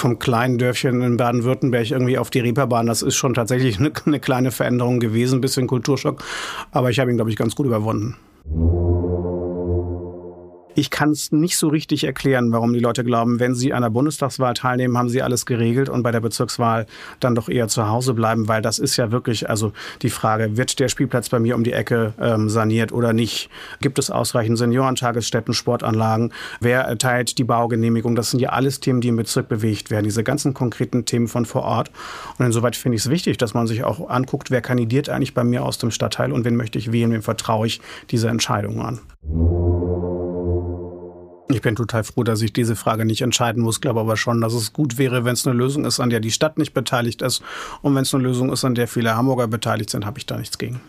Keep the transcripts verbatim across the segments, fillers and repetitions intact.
vom kleinen Dörfchen in Baden-Württemberg irgendwie auf die Reeperbahn, das ist schon tatsächlich eine, eine kleine Veränderung gewesen, ein bisschen Kulturschock. Aber ich habe ihn, glaube ich, ganz gut überwunden. Ich kann es nicht so richtig erklären, warum die Leute glauben, wenn sie an der Bundestagswahl teilnehmen, haben sie alles geregelt und bei der Bezirkswahl dann doch eher zu Hause bleiben, weil das ist ja wirklich, also die Frage, wird der Spielplatz bei mir um die Ecke ähm, saniert oder nicht? Gibt es ausreichend Seniorentagesstätten, Sportanlagen? Wer erteilt die Baugenehmigung? Das sind ja alles Themen, die im Bezirk bewegt werden, diese ganzen konkreten Themen von vor Ort. Und insoweit finde ich es wichtig, dass man sich auch anguckt, wer kandidiert eigentlich bei mir aus dem Stadtteil und wen möchte ich wählen, wem vertraue ich diese Entscheidung an. Ich bin total froh, dass ich diese Frage nicht entscheiden muss, glaube aber schon, dass es gut wäre, wenn es eine Lösung ist, an der die Stadt nicht beteiligt ist. Und wenn es eine Lösung ist, an der viele Hamburger beteiligt sind, habe ich da nichts gegen.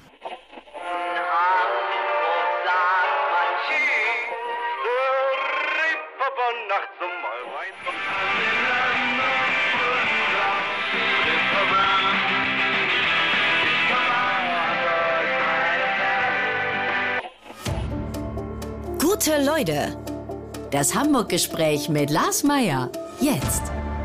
Gute Leute. Das Hamburg-Gespräch mit Lars Meyer. Jetzt.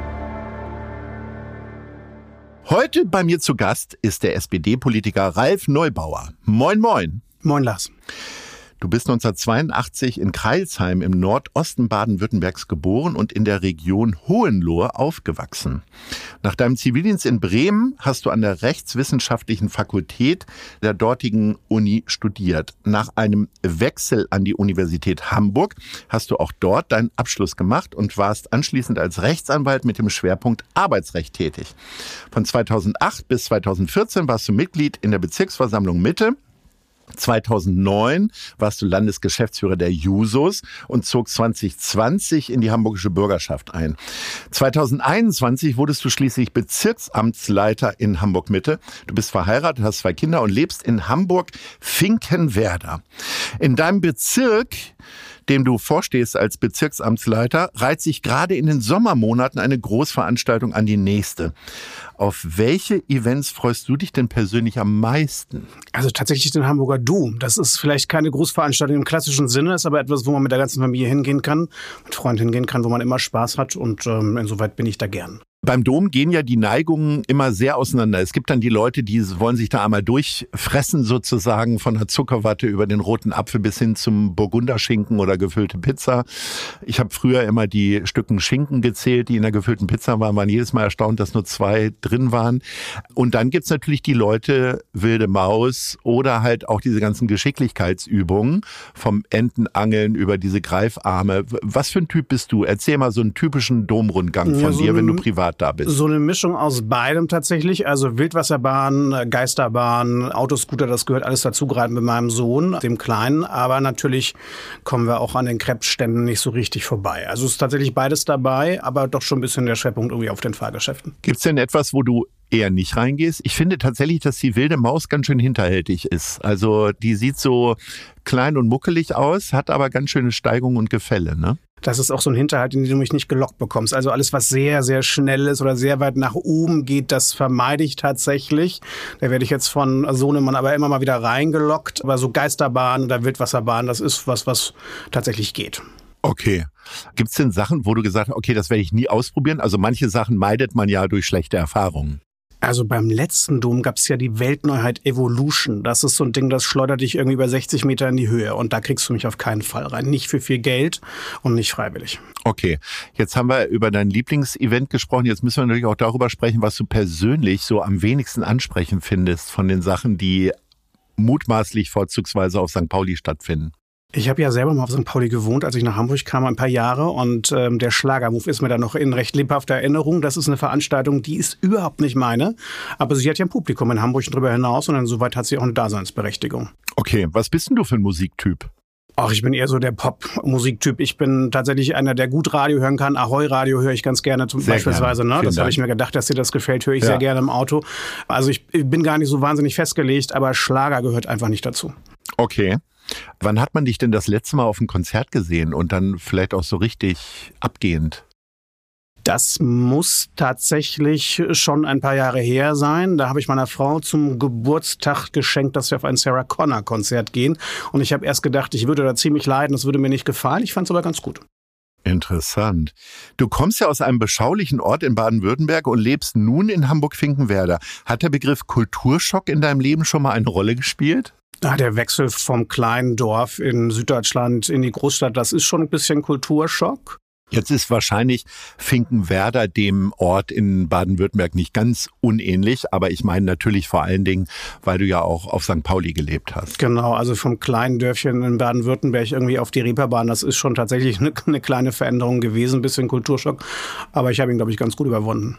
Heute bei mir zu Gast ist der S P D-Politiker Ralf Neubauer. Moin, moin. Moin, Lars. Du bist neunzehnhundertzweiundachtzig in Crailsheim im Nordosten Baden-Württembergs geboren und in der Region Hohenlohe aufgewachsen. Nach deinem Zivildienst in Bremen hast du an der Rechtswissenschaftlichen Fakultät der dortigen Uni studiert. Nach einem Wechsel an die Universität Hamburg hast du auch dort deinen Abschluss gemacht und warst anschließend als Rechtsanwalt mit dem Schwerpunkt Arbeitsrecht tätig. Von zweitausendacht bis zweitausendvierzehn warst du Mitglied in der Bezirksversammlung Mitte. zweitausendneun warst du Landesgeschäftsführer der Jusos und zog zwanzig zwanzig in die hamburgische Bürgerschaft ein. zweitausendeinundzwanzig wurdest du schließlich Bezirksamtsleiter in Hamburg-Mitte. Du bist verheiratet, hast zwei Kinder und lebst in Hamburg-Finkenwerder. In deinem Bezirk, dem du vorstehst als Bezirksamtsleiter, reiht sich gerade in den Sommermonaten eine Großveranstaltung an die nächste. Auf welche Events freust du dich denn persönlich am meisten? Also tatsächlich den Hamburger Dom. Das ist vielleicht keine Großveranstaltung im klassischen Sinne, ist aber etwas, wo man mit der ganzen Familie hingehen kann, mit Freunden hingehen kann, wo man immer Spaß hat und ähm, insoweit bin ich da gern. Beim Dom gehen ja die Neigungen immer sehr auseinander. Es gibt dann die Leute, die wollen sich da einmal durchfressen sozusagen, von der Zuckerwatte über den roten Apfel bis hin zum Burgunderschinken oder gefüllte Pizza. Ich habe früher immer die Stücken Schinken gezählt, die in der gefüllten Pizza waren, waren jedes Mal erstaunt, dass nur zwei drin waren. Und dann gibt's natürlich die Leute, wilde Maus oder halt auch diese ganzen Geschicklichkeitsübungen, vom Entenangeln über diese Greifarme. Was für ein Typ bist du? Erzähl mal so einen typischen Domrundgang von ja, so dir, wenn du privat da bist. So eine Mischung aus beidem tatsächlich. Also Wildwasserbahn, Geisterbahn, Autoscooter, das gehört alles dazu, gerade mit meinem Sohn, dem Kleinen. Aber natürlich kommen wir auch an den Krebsständen nicht so richtig vorbei. Also es ist tatsächlich beides dabei, aber doch schon ein bisschen der Schwerpunkt irgendwie auf den Fahrgeschäften. Gibt's denn etwas, wo du eher nicht reingehst? Ich finde tatsächlich, dass die wilde Maus ganz schön hinterhältig ist. Also die sieht so klein und muckelig aus, hat aber ganz schöne Steigungen und Gefälle, ne? Das ist auch so ein Hinterhalt, in den du mich nicht gelockt bekommst. Also alles, was sehr, sehr schnell ist oder sehr weit nach oben geht, das vermeide ich tatsächlich. Da werde ich jetzt von Sohnemann aber immer mal wieder reingelockt. Aber so Geisterbahn oder Wildwasserbahn, das ist was, was tatsächlich geht. Okay. Gibt's denn Sachen, wo du gesagt hast, okay, das werde ich nie ausprobieren? Also manche Sachen meidet man ja durch schlechte Erfahrungen. Also beim letzten Dom gab es ja die Weltneuheit Evolution. Das ist so ein Ding, das schleudert dich irgendwie über sechzig Meter in die Höhe. Und da kriegst du mich auf keinen Fall rein. Nicht für viel Geld und nicht freiwillig. Okay, jetzt haben wir über dein Lieblingsevent gesprochen. Jetzt müssen wir natürlich auch darüber sprechen, was du persönlich so am wenigsten ansprechend findest von den Sachen, die mutmaßlich vorzugsweise auf Sankt Pauli stattfinden. Ich habe ja selber mal auf Sankt Pauli gewohnt, als ich nach Hamburg kam, ein paar Jahre. Und ähm, der Schlagermove ist mir da noch in recht lebhafter Erinnerung. Das ist eine Veranstaltung, die ist überhaupt nicht meine. Aber sie hat ja ein Publikum in Hamburg und darüber hinaus. Und insoweit hat sie auch eine Daseinsberechtigung. Okay, was bist denn du für ein Musiktyp? Ach, ich bin eher so der Pop-Musiktyp. Ich bin tatsächlich einer, der gut Radio hören kann. Ahoi-Radio höre ich ganz gerne zum sehr beispielsweise. Gerne. Ne? Das habe ich mir gedacht, dass dir das gefällt, höre ich ja sehr gerne im Auto. Also ich bin gar nicht so wahnsinnig festgelegt, aber Schlager gehört einfach nicht dazu. Okay. Wann hat man dich denn das letzte Mal auf einem Konzert gesehen und dann vielleicht auch so richtig abgehend? Das muss tatsächlich schon ein paar Jahre her sein. Da habe ich meiner Frau zum Geburtstag geschenkt, dass wir auf ein Sarah Connor-Konzert gehen. Und ich habe erst gedacht, ich würde da ziemlich leiden, das würde mir nicht gefallen. Ich fand es aber ganz gut. Interessant. Du kommst ja aus einem beschaulichen Ort in Baden-Württemberg und lebst nun in Hamburg-Finkenwerder. Hat der Begriff Kulturschock in deinem Leben schon mal eine Rolle gespielt? Ja, der Wechsel vom kleinen Dorf in Süddeutschland in die Großstadt, das ist schon ein bisschen Kulturschock. Jetzt ist wahrscheinlich Finkenwerder dem Ort in Baden-Württemberg nicht ganz unähnlich, aber ich meine natürlich vor allen Dingen, weil du ja auch auf Sankt Pauli gelebt hast. Genau, also vom kleinen Dörfchen in Baden-Württemberg irgendwie auf die Reeperbahn, das ist schon tatsächlich eine, eine kleine Veränderung gewesen, ein bisschen Kulturschock, aber ich habe ihn, glaube ich, ganz gut überwunden.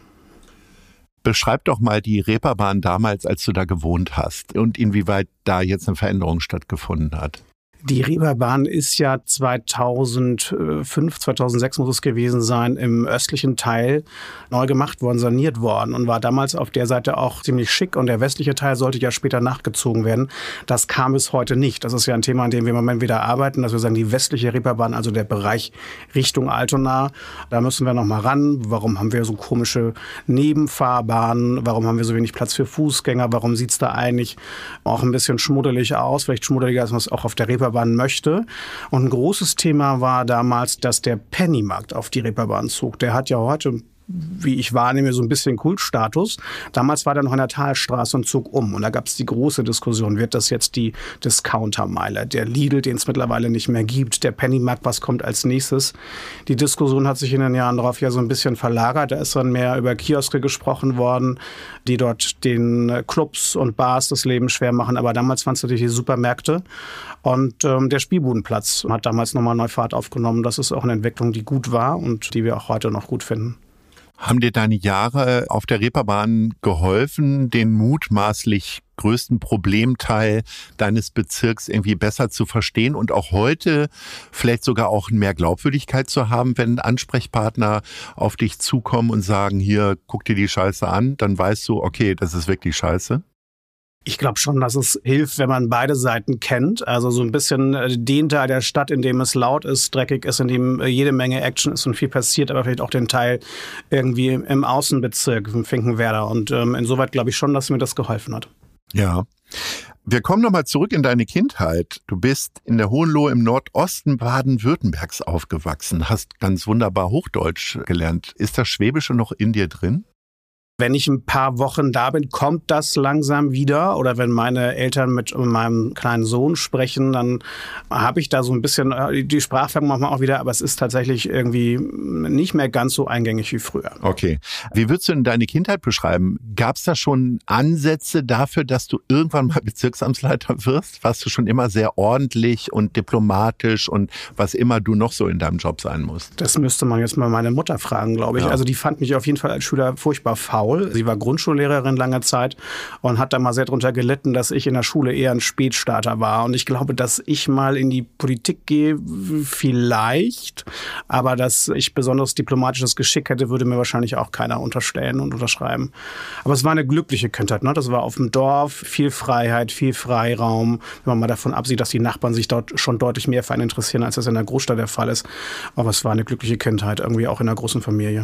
Beschreib doch mal die Reeperbahn damals, als du da gewohnt hast und inwieweit da jetzt eine Veränderung stattgefunden hat. Die Reeperbahn ist ja zweitausendfünf, zweitausendsechs muss es gewesen sein, im östlichen Teil neu gemacht worden, saniert worden und war damals auf der Seite auch ziemlich schick und der westliche Teil sollte ja später nachgezogen werden. Das kam bis heute nicht. Das ist ja ein Thema, an dem wir im Moment wieder arbeiten, dass wir sagen, die westliche Reeperbahn, also der Bereich Richtung Altona, da müssen wir noch mal ran. Warum haben wir so komische Nebenfahrbahnen? Warum haben wir so wenig Platz für Fußgänger? Warum sieht's da eigentlich auch ein bisschen schmuddelig aus? Vielleicht schmuddeliger, als man es auch auf der Reeperbahn möchte. Und ein großes Thema war damals, dass der Pennymarkt auf die Reeperbahn zog. Der hat ja heute, wie ich wahrnehme, so ein bisschen Kultstatus. Damals war der noch in der Talstraße und zog um. Und da gab es die große Diskussion, wird das jetzt die Discountermeile? Der Lidl, den es mittlerweile nicht mehr gibt, der Pennymarkt, was kommt als nächstes? Die Diskussion hat sich in den Jahren darauf ja so ein bisschen verlagert. Da ist dann mehr über Kioske gesprochen worden, die dort den Clubs und Bars das Leben schwer machen. Aber damals waren es natürlich die Supermärkte. Und ähm, der Spielbudenplatz hat damals nochmal neu Fahrt aufgenommen. Das ist auch eine Entwicklung, die gut war und die wir auch heute noch gut finden. Haben dir deine Jahre auf der Reeperbahn geholfen, den mutmaßlich größten Problemteil deines Bezirks irgendwie besser zu verstehen und auch heute vielleicht sogar auch mehr Glaubwürdigkeit zu haben, wenn Ansprechpartner auf dich zukommen und sagen, hier, guck dir die Scheiße an, dann weißt du, okay, das ist wirklich Scheiße? Ich glaube schon, dass es hilft, wenn man beide Seiten kennt. Also so ein bisschen den Teil der Stadt, in dem es laut ist, dreckig ist, in dem jede Menge Action ist und viel passiert, aber vielleicht auch den Teil irgendwie im Außenbezirk, im Finkenwerder. Und ähm, insoweit glaube ich schon, dass mir das geholfen hat. Ja. Wir kommen nochmal zurück in deine Kindheit. Du bist in der Hohenlohe im Nordosten Baden-Württembergs aufgewachsen, hast ganz wunderbar Hochdeutsch gelernt. Ist das Schwäbische noch in dir drin? Wenn ich ein paar Wochen da bin, kommt das langsam wieder. Oder wenn meine Eltern mit meinem kleinen Sohn sprechen, dann habe ich da so ein bisschen die Sprachfärbung manchmal auch wieder. Aber es ist tatsächlich irgendwie nicht mehr ganz so eingängig wie früher. Okay. Wie würdest du denn deine Kindheit beschreiben? Gab es da schon Ansätze dafür, dass du irgendwann mal Bezirksamtsleiter wirst? Warst du schon immer sehr ordentlich und diplomatisch und was immer du noch so in deinem Job sein musst? Das müsste man jetzt mal meine Mutter fragen, glaube ich. Ja. Also die fand mich auf jeden Fall als Schüler furchtbar faul. Sie war Grundschullehrerin lange Zeit und hat da mal sehr drunter gelitten, dass ich in der Schule eher ein Spätstarter war. Und ich glaube, dass ich mal in die Politik gehe, vielleicht. Aber dass ich besonders diplomatisches Geschick hätte, würde mir wahrscheinlich auch keiner unterstellen und unterschreiben. Aber es war eine glückliche Kindheit, ne? Das war auf dem Dorf, viel Freiheit, viel Freiraum. Wenn man mal davon absieht, dass die Nachbarn sich dort schon deutlich mehr für einen interessieren, als das in der Großstadt der Fall ist. Aber es war eine glückliche Kindheit, irgendwie auch in einer großen Familie.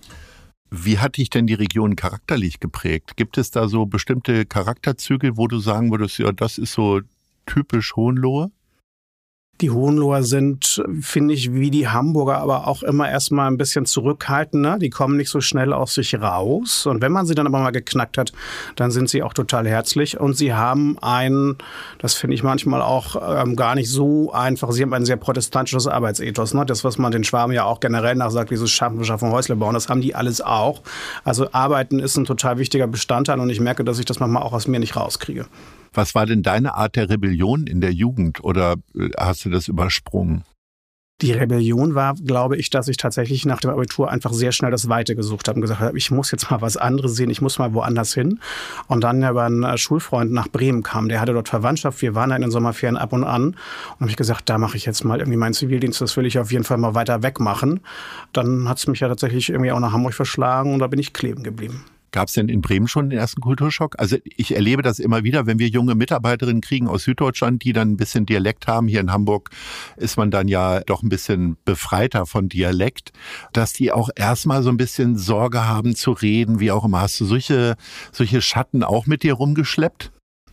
Wie hat dich denn die Region charakterlich geprägt? Gibt es da so bestimmte Charakterzüge, wo du sagen würdest, ja, das ist so typisch Hohenlohe? Die Hohenloher sind, finde ich, wie die Hamburger, aber auch immer erstmal ein bisschen zurückhaltender. Die kommen nicht so schnell aus sich raus. Und wenn man sie dann aber mal geknackt hat, dann sind sie auch total herzlich. Und sie haben ein, das finde ich manchmal auch ähm, gar nicht so einfach, sie haben ein sehr protestantisches Arbeitsethos. Ne? Das, was man den Schwaben ja auch generell nachsagt, dieses Schaffen, Beschaffen, Häusle bauen, das haben die alles auch. Also Arbeiten ist ein total wichtiger Bestandteil und ich merke, dass ich das manchmal auch aus mir nicht rauskriege. Was war denn deine Art der Rebellion in der Jugend oder hast du das übersprungen? Die Rebellion war, glaube ich, dass ich tatsächlich nach dem Abitur einfach sehr schnell das Weite gesucht habe und gesagt habe, ich muss jetzt mal was anderes sehen, ich muss mal woanders hin. Und dann über einen Schulfreund nach Bremen kam, der hatte dort Verwandtschaft, wir waren da in den Sommerferien ab und an. Und habe ich gesagt, da mache ich jetzt mal irgendwie meinen Zivildienst, das will ich auf jeden Fall mal weiter weg machen. Dann hat es mich ja tatsächlich irgendwie auch nach Hamburg verschlagen und da bin ich kleben geblieben. Gab es denn in Bremen schon den ersten Kulturschock? Also ich erlebe das immer wieder, wenn wir junge Mitarbeiterinnen kriegen aus Süddeutschland, die dann ein bisschen Dialekt haben. Hier in Hamburg ist man dann ja doch ein bisschen befreiter von Dialekt, dass die auch erstmal so ein bisschen Sorge haben zu reden, wie auch immer. Hast du solche, solche Schatten auch mit dir rumgeschleppt?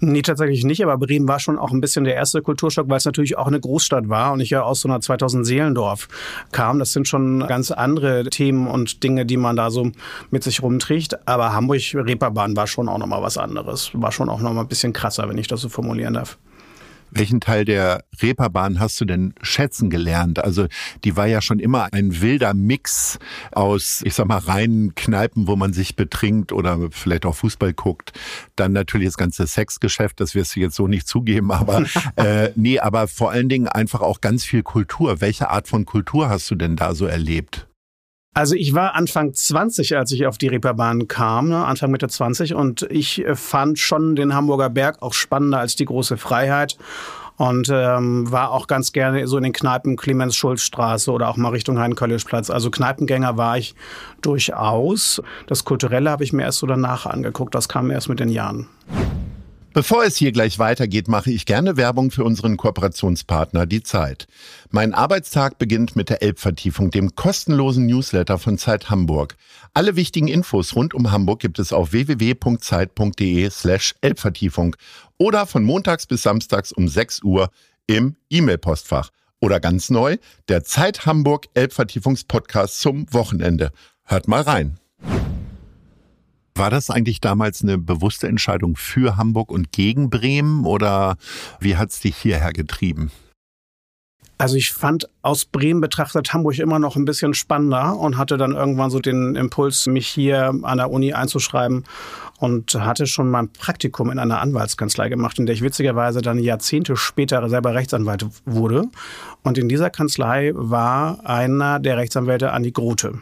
Nee, tatsächlich nicht, aber Bremen war schon auch ein bisschen der erste Kulturschock, weil es natürlich auch eine Großstadt war und ich ja aus so einer zweitausend Seelendorf kam. Das sind schon ganz andere Themen und Dinge, die man da so mit sich rumträgt. Aber Hamburg Reeperbahn war schon auch nochmal was anderes. War schon auch nochmal ein bisschen krasser, wenn ich das so formulieren darf. Welchen Teil der Reeperbahn hast du denn schätzen gelernt? Also die war ja schon immer ein wilder Mix aus, ich sag mal, reinen Kneipen, wo man sich betrinkt oder vielleicht auch Fußball guckt. Dann natürlich das ganze Sexgeschäft, das wirst du jetzt so nicht zugeben, aber äh, nee, aber vor allen Dingen einfach auch ganz viel Kultur. Welche Art von Kultur hast du denn da so erlebt? Also ich war Anfang zwanzig, als ich auf die Reeperbahn kam, ne, Anfang Mitte zwanzig, und ich fand schon den Hamburger Berg auch spannender als die große Freiheit und ähm, war auch ganz gerne so in den Kneipen Clemens-Schulz-Straße oder auch mal Richtung Hein-Köllisch-Platz. Also Kneipengänger war ich durchaus. Das Kulturelle habe ich mir erst so danach angeguckt, das kam erst mit den Jahren. Bevor es hier gleich weitergeht, mache ich gerne Werbung für unseren Kooperationspartner, die Zeit. Mein Arbeitstag beginnt mit der Elbvertiefung, dem kostenlosen Newsletter von Zeit Hamburg. Alle wichtigen Infos rund um Hamburg gibt es auf w w w punkt zeit punkt de slash Elbvertiefung oder von montags bis samstags um sechs Uhr im E-Mail-Postfach. Oder ganz neu, der Zeit Hamburg Elbvertiefungspodcast zum Wochenende. Hört mal rein. War das eigentlich damals eine bewusste Entscheidung für Hamburg und gegen Bremen oder wie hat es dich hierher getrieben? Also ich fand aus Bremen betrachtet Hamburg immer noch ein bisschen spannender und hatte dann irgendwann so den Impuls, mich hier an der Uni einzuschreiben und hatte schon mein Praktikum in einer Anwaltskanzlei gemacht, in der ich witzigerweise dann Jahrzehnte später selber Rechtsanwalt wurde. Und in dieser Kanzlei war einer der Rechtsanwälte Andi Grote,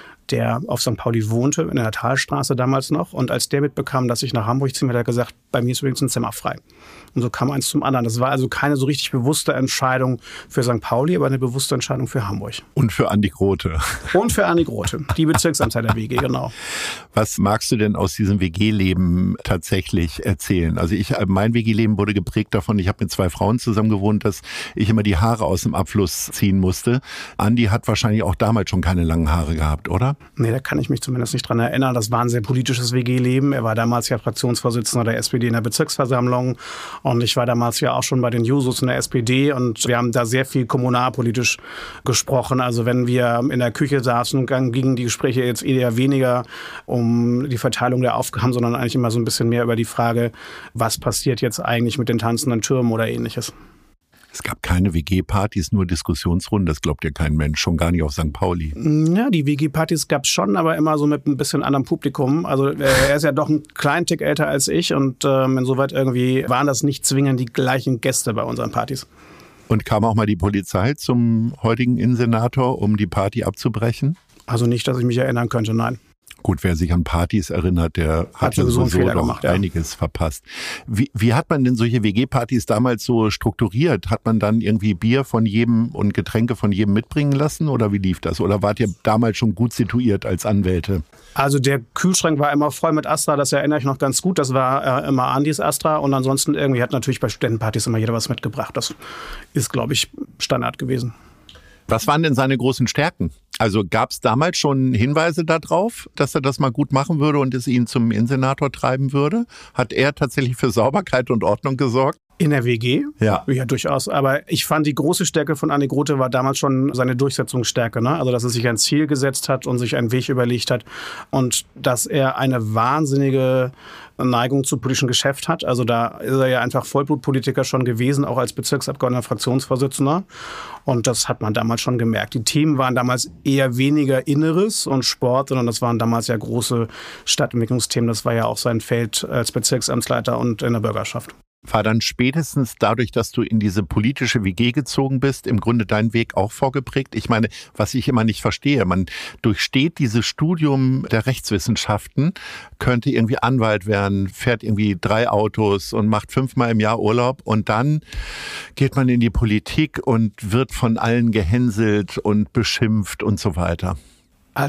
der auf Sankt Pauli wohnte, in der Talstraße damals noch. Und als der mitbekam, dass ich nach Hamburg ziehe, hat er gesagt, bei mir ist übrigens ein Zimmer frei. Und so kam eins zum anderen. Das war also keine so richtig bewusste Entscheidung für Sankt Pauli, aber eine bewusste Entscheidung für Hamburg. Und für Andi Grote. Und für Andi Grote, die Bezirksamtsleiter W G, genau. Was magst du denn aus diesem W G-Leben tatsächlich erzählen? Also ich, mein W G-Leben wurde geprägt davon, ich habe mit zwei Frauen zusammen gewohnt, dass ich immer die Haare aus dem Abfluss ziehen musste. Andi hat wahrscheinlich auch damals schon keine langen Haare gehabt, oder? Nee, da kann ich mich zumindest nicht dran erinnern. Das war ein sehr politisches W G-Leben. Er war damals ja Fraktionsvorsitzender der S P D in der Bezirksversammlung. Und ich war damals ja auch schon bei den Jusos in der S P D. Und wir haben da sehr viel kommunalpolitisch gesprochen. Also wenn wir in der Küche saßen, gingen die Gespräche jetzt eher weniger um die Verteilung der Aufgaben, sondern eigentlich immer so ein bisschen mehr über die Frage, was passiert jetzt eigentlich mit den tanzenden Türmen oder Ähnliches. Es gab keine W G-Partys, nur Diskussionsrunden. Das glaubt ja kein Mensch, schon gar nicht auf Sankt Pauli. Ja, die W G-Partys gab es schon, aber immer so mit ein bisschen anderem Publikum. Also er ist ja doch einen kleinen Tick älter als ich und ähm, insoweit irgendwie waren das nicht zwingend die gleichen Gäste bei unseren Partys. Und kam auch mal die Polizei zum heutigen Innensenator, um die Party abzubrechen? Also nicht, dass ich mich erinnern könnte, nein. Gut, wer sich an Partys erinnert, der hat, hat sowieso so doch gemacht, ja. einiges verpasst. Wie, wie hat man denn solche W G-Partys damals so strukturiert? Hat man dann irgendwie Bier von jedem und Getränke von jedem mitbringen lassen oder wie lief das? Oder wart ihr damals schon gut situiert als Anwälte? Also der Kühlschrank war immer voll mit Astra, das erinnere ich noch ganz gut. Das war äh, immer Andis Astra und ansonsten irgendwie hat natürlich bei Studentenpartys immer jeder was mitgebracht. Das ist, glaube ich, Standard gewesen. Was waren denn seine großen Stärken? Also gab es damals schon Hinweise darauf, dass er das mal gut machen würde und es ihn zum Innensenator treiben würde? Hat er tatsächlich für Sauberkeit und Ordnung gesorgt? In der W G? Ja. Ja, durchaus. Aber ich fand, die große Stärke von Andi Grote war damals schon seine Durchsetzungsstärke. Ne? Also, dass er sich ein Ziel gesetzt hat und sich einen Weg überlegt hat und dass er eine wahnsinnige Neigung zu politischem Geschäft hat. Also da ist er ja einfach Vollblutpolitiker schon gewesen, auch als Bezirksabgeordneter, Fraktionsvorsitzender. Und das hat man damals schon gemerkt. Die Themen waren damals eher weniger Inneres und Sport, sondern das waren damals ja große Stadtentwicklungsthemen. Das war ja auch sein Feld als Bezirksamtsleiter und in der Bürgerschaft. War dann spätestens dadurch, dass du in diese politische W G gezogen bist, im Grunde dein Weg auch vorgeprägt? Ich meine, was ich immer nicht verstehe, man durchsteht dieses Studium der Rechtswissenschaften, könnte irgendwie Anwalt werden, fährt irgendwie drei Autos und macht fünfmal im Jahr Urlaub und dann geht man in die Politik und wird von allen gehänselt und beschimpft und so weiter. Also ich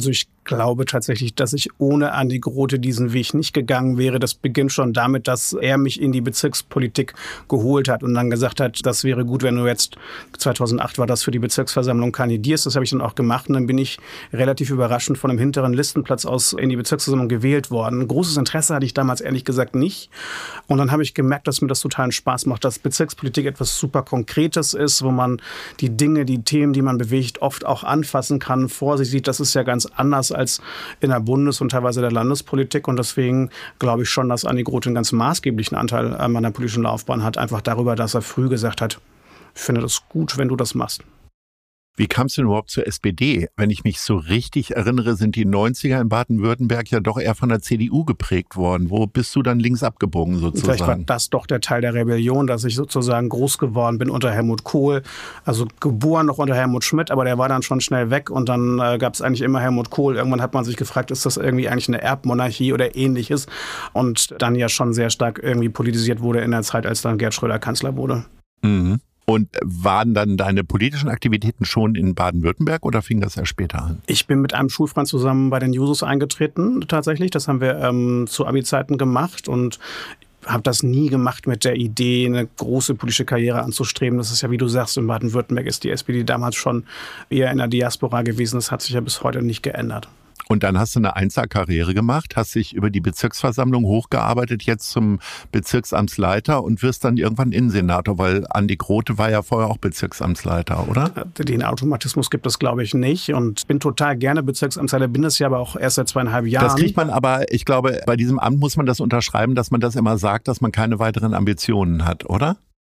glaube tatsächlich, dass ich ohne Andi Grote diesen Weg nicht gegangen wäre. Das beginnt schon damit, dass er mich in die Bezirkspolitik geholt hat und dann gesagt hat, das wäre gut, wenn du jetzt, zweitausendacht war das, für die Bezirksversammlung kandidierst. Das habe ich dann auch gemacht und dann bin ich relativ überraschend von einem hinteren Listenplatz aus in die Bezirksversammlung gewählt worden. Großes Interesse hatte ich damals ehrlich gesagt nicht. Und dann habe ich gemerkt, dass mir das totalen Spaß macht, dass Bezirkspolitik etwas super Konkretes ist, wo man die Dinge, die Themen, die man bewegt, oft auch anfassen kann, vor sich sieht. Das ist ja ganz anders als in der Bundes- und teilweise der Landespolitik. Und deswegen glaube ich schon, dass Andi Grote einen ganz maßgeblichen Anteil an meiner politischen Laufbahn hat. Einfach darüber, dass er früh gesagt hat, ich finde das gut, wenn du das machst. Wie kamst du denn überhaupt zur S P D? Wenn ich mich so richtig erinnere, sind die neunziger in Baden-Württemberg ja doch eher von der C D U geprägt worden. Wo bist du dann links abgebogen sozusagen? Vielleicht war das doch der Teil der Rebellion, dass ich sozusagen groß geworden bin unter Helmut Kohl. Also geboren noch unter Helmut Schmidt, aber der war dann schon schnell weg und dann äh, gab es eigentlich immer Helmut Kohl. Irgendwann hat man sich gefragt, ist das irgendwie eigentlich eine Erbmonarchie oder ähnliches? Und dann ja schon sehr stark irgendwie politisiert wurde in der Zeit, als dann Gerd Schröder Kanzler wurde. Mhm. Und waren dann deine politischen Aktivitäten schon in Baden-Württemberg oder fing das erst später an? Ich bin mit einem Schulfreund zusammen bei den Jusos eingetreten, tatsächlich. Das haben wir ähm, zu Abi-Zeiten gemacht und habe das nie gemacht mit der Idee, eine große politische Karriere anzustreben. Das ist ja, wie du sagst, in Baden-Württemberg ist die S P D damals schon eher in der Diaspora gewesen. Das hat sich ja bis heute nicht geändert. Und dann hast du eine Einser-Karriere gemacht, hast dich über die Bezirksversammlung hochgearbeitet, jetzt zum Bezirksamtsleiter und wirst dann irgendwann Innensenator, weil Andi Grote war ja vorher auch Bezirksamtsleiter, oder? Den Automatismus gibt es, glaube ich, nicht und bin total gerne Bezirksamtsleiter, bin es ja aber auch erst seit zweieinhalb Jahren. Das kriegt man aber, ich glaube, bei diesem Amt muss man das unterschreiben, dass man das immer sagt, dass man keine weiteren Ambitionen hat, oder?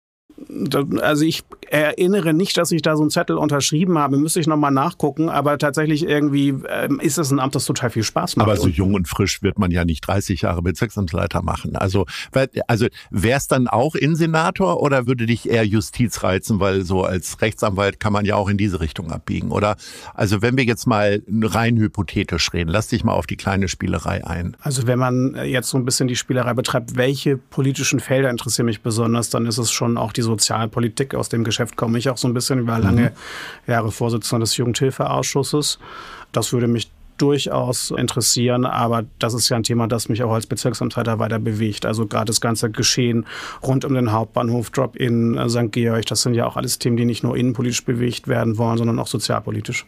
Also ich erinnere nicht, dass ich da so einen Zettel unterschrieben habe. Müsste ich nochmal nachgucken. Aber tatsächlich irgendwie ähm, ist es ein Amt, das total viel Spaß macht. Aber so jung und frisch wird man ja nicht dreißig Jahre Bezirksamtsleiter machen. Also, also wäre es dann auch Innensenator oder würde dich eher Justiz reizen? Weil so als Rechtsanwalt kann man ja auch in diese Richtung abbiegen. Oder also wenn wir jetzt mal rein hypothetisch reden, lass dich mal auf die kleine Spielerei ein. Also wenn man jetzt so ein bisschen die Spielerei betreibt, welche politischen Felder interessieren mich besonders, dann ist es schon auch die Sozialpolitik. Aus dem Geschäft komme ich auch so ein bisschen. Ich war lange Jahre Vorsitzender des Jugendhilfeausschusses. Das würde mich durchaus interessieren, aber das ist ja ein Thema, das mich auch als Bezirksamtsleiter weiter bewegt. Also gerade das ganze Geschehen rund um den Hauptbahnhof, Drop in Sankt Georg, das sind ja auch alles Themen, die nicht nur innenpolitisch bewegt werden wollen, sondern auch sozialpolitisch.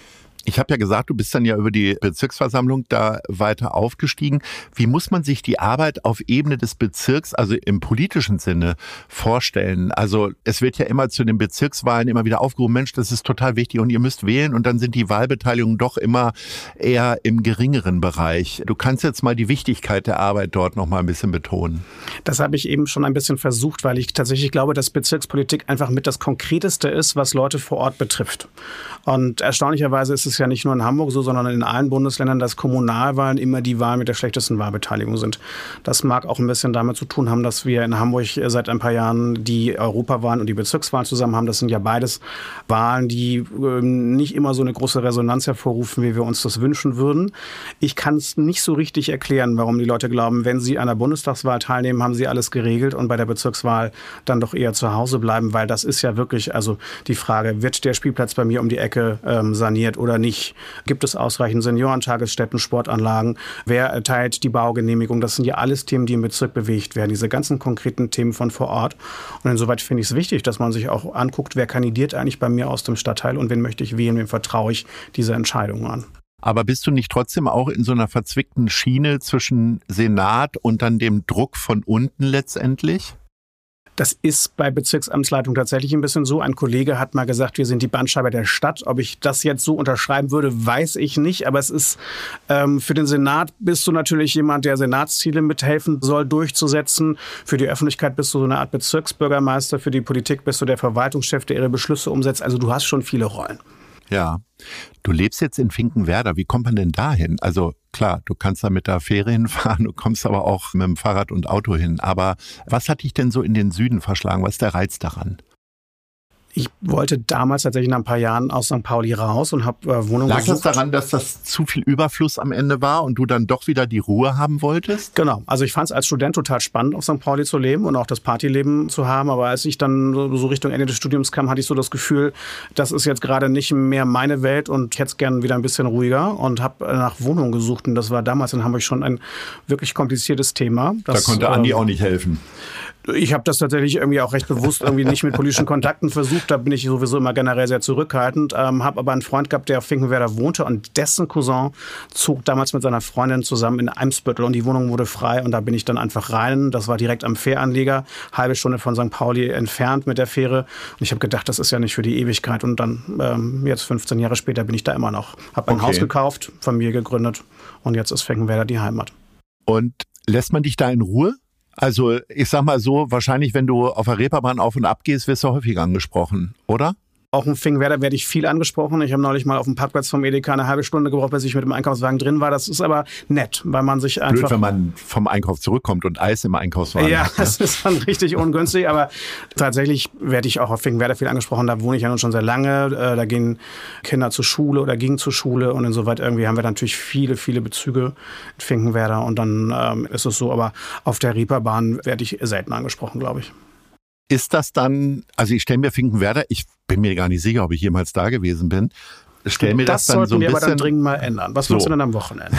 Ich habe ja gesagt, du bist dann ja über die Bezirksversammlung da weiter aufgestiegen. Wie muss man sich die Arbeit auf Ebene des Bezirks, also im politischen Sinne, vorstellen? Also es wird ja immer zu den Bezirkswahlen immer wieder aufgerufen, Mensch, das ist total wichtig und ihr müsst wählen und dann sind die Wahlbeteiligungen doch immer eher im geringeren Bereich. Du kannst jetzt mal die Wichtigkeit der Arbeit dort noch mal ein bisschen betonen. Das habe ich eben schon ein bisschen versucht, weil ich tatsächlich glaube, dass Bezirkspolitik einfach mit das Konkreteste ist, was Leute vor Ort betrifft. Und erstaunlicherweise ist es ja nicht nur in Hamburg so, sondern in allen Bundesländern, dass Kommunalwahlen immer die Wahlen mit der schlechtesten Wahlbeteiligung sind. Das mag auch ein bisschen damit zu tun haben, dass wir in Hamburg seit ein paar Jahren die Europawahlen und die Bezirkswahlen zusammen haben. Das sind ja beides Wahlen, die nicht immer so eine große Resonanz hervorrufen, wie wir uns das wünschen würden. Ich kann es nicht so richtig erklären, warum die Leute glauben, wenn sie an der Bundestagswahl teilnehmen, haben sie alles geregelt und bei der Bezirkswahl dann doch eher zu Hause bleiben, weil das ist ja wirklich, also die Frage, wird der Spielplatz bei mir um die Ecke ähm, saniert oder nicht? Gibt es ausreichend Seniorentagesstätten, Sportanlagen? Wer erteilt die Baugenehmigung? Das sind ja alles Themen, die im Bezirk bewegt werden. Diese ganzen konkreten Themen von vor Ort. Und insoweit finde ich es wichtig, dass man sich auch anguckt, wer kandidiert eigentlich bei mir aus dem Stadtteil und wen möchte ich wählen, wem vertraue ich diese Entscheidung an. Aber bist du nicht trotzdem auch in so einer verzwickten Schiene zwischen Senat und dann dem Druck von unten letztendlich? Das ist bei Bezirksamtsleitung tatsächlich ein bisschen so. Ein Kollege hat mal gesagt, wir sind die Bandscheibe der Stadt. Ob ich das jetzt so unterschreiben würde, weiß ich nicht. Aber es ist ähm, für den Senat bist du natürlich jemand, der Senatsziele mithelfen soll, durchzusetzen. Für die Öffentlichkeit bist du so eine Art Bezirksbürgermeister. Für die Politik bist du der Verwaltungschef, der ihre Beschlüsse umsetzt. Also du hast schon viele Rollen. Ja, du lebst jetzt in Finkenwerder. Wie kommt man denn da hin? Also klar, du kannst da mit der Fähre hinfahren, du kommst aber auch mit dem Fahrrad und Auto hin. Aber was hat dich denn so in den Süden verschlagen? Was ist der Reiz daran? Ich wollte damals tatsächlich nach ein paar Jahren aus Sankt Pauli raus und habe äh, Wohnung Lag gesucht. das daran, dass das zu viel Überfluss am Ende war und du dann doch wieder die Ruhe haben wolltest? Genau. Also ich fand es als Student total spannend, auf Sankt Pauli zu leben und auch das Partyleben zu haben. Aber als ich dann so Richtung Ende des Studiums kam, hatte ich so das Gefühl, das ist jetzt gerade nicht mehr meine Welt und ich hätte es gerne wieder ein bisschen ruhiger und habe nach Wohnungen gesucht. Und das war damals in Hamburg schon ein wirklich kompliziertes Thema. Das, da konnte Andi ähm, auch nicht helfen. Ich habe das tatsächlich irgendwie auch recht bewusst irgendwie nicht mit politischen Kontakten versucht. Da bin ich sowieso immer generell sehr zurückhaltend. Ähm, habe aber einen Freund gehabt, der auf Finkenwerder wohnte und dessen Cousin zog damals mit seiner Freundin zusammen in Eimsbüttel und die Wohnung wurde frei und da bin ich dann einfach rein. Das war direkt am Fähranleger, halbe Stunde von Sankt Pauli entfernt mit der Fähre. Und ich habe gedacht, das ist ja nicht für die Ewigkeit. Und dann ähm, jetzt fünfzehn Jahre später bin ich da immer noch. Habe ein Okay. Haus gekauft, Familie gegründet und jetzt ist Finkenwerder die Heimat. Und lässt man dich da in Ruhe? Also ich sag mal so, wahrscheinlich wenn du auf der Reeperbahn auf und ab gehst, wirst du häufig angesprochen, oder? Auch in Finkenwerder werde ich viel angesprochen. Ich habe neulich mal auf dem Parkplatz vom Edeka eine halbe Stunde gebraucht, bis ich mit dem Einkaufswagen drin war. Das ist aber nett, weil man sich einfach... Blöd, wenn man vom Einkauf zurückkommt und Eis im Einkaufswagen Ja, hat, ne? das ist dann richtig ungünstig, aber tatsächlich werde ich auch auf Finkenwerder viel angesprochen. Da wohne ich ja nun schon sehr lange. Da gehen Kinder zur Schule oder gingen zur Schule und insoweit irgendwie haben wir natürlich viele, viele Bezüge in Finkenwerder und dann ähm, ist es so, aber auf der Reeperbahn werde ich selten angesprochen, glaube ich. Ist das dann, also ich stelle mir Finkenwerder, ich bin mir gar nicht sicher, ob ich jemals da gewesen bin, stell mir das, das dann so ein sollten wir aber dann bisschen... dringend mal ändern. Was willst So. du denn am Wochenende?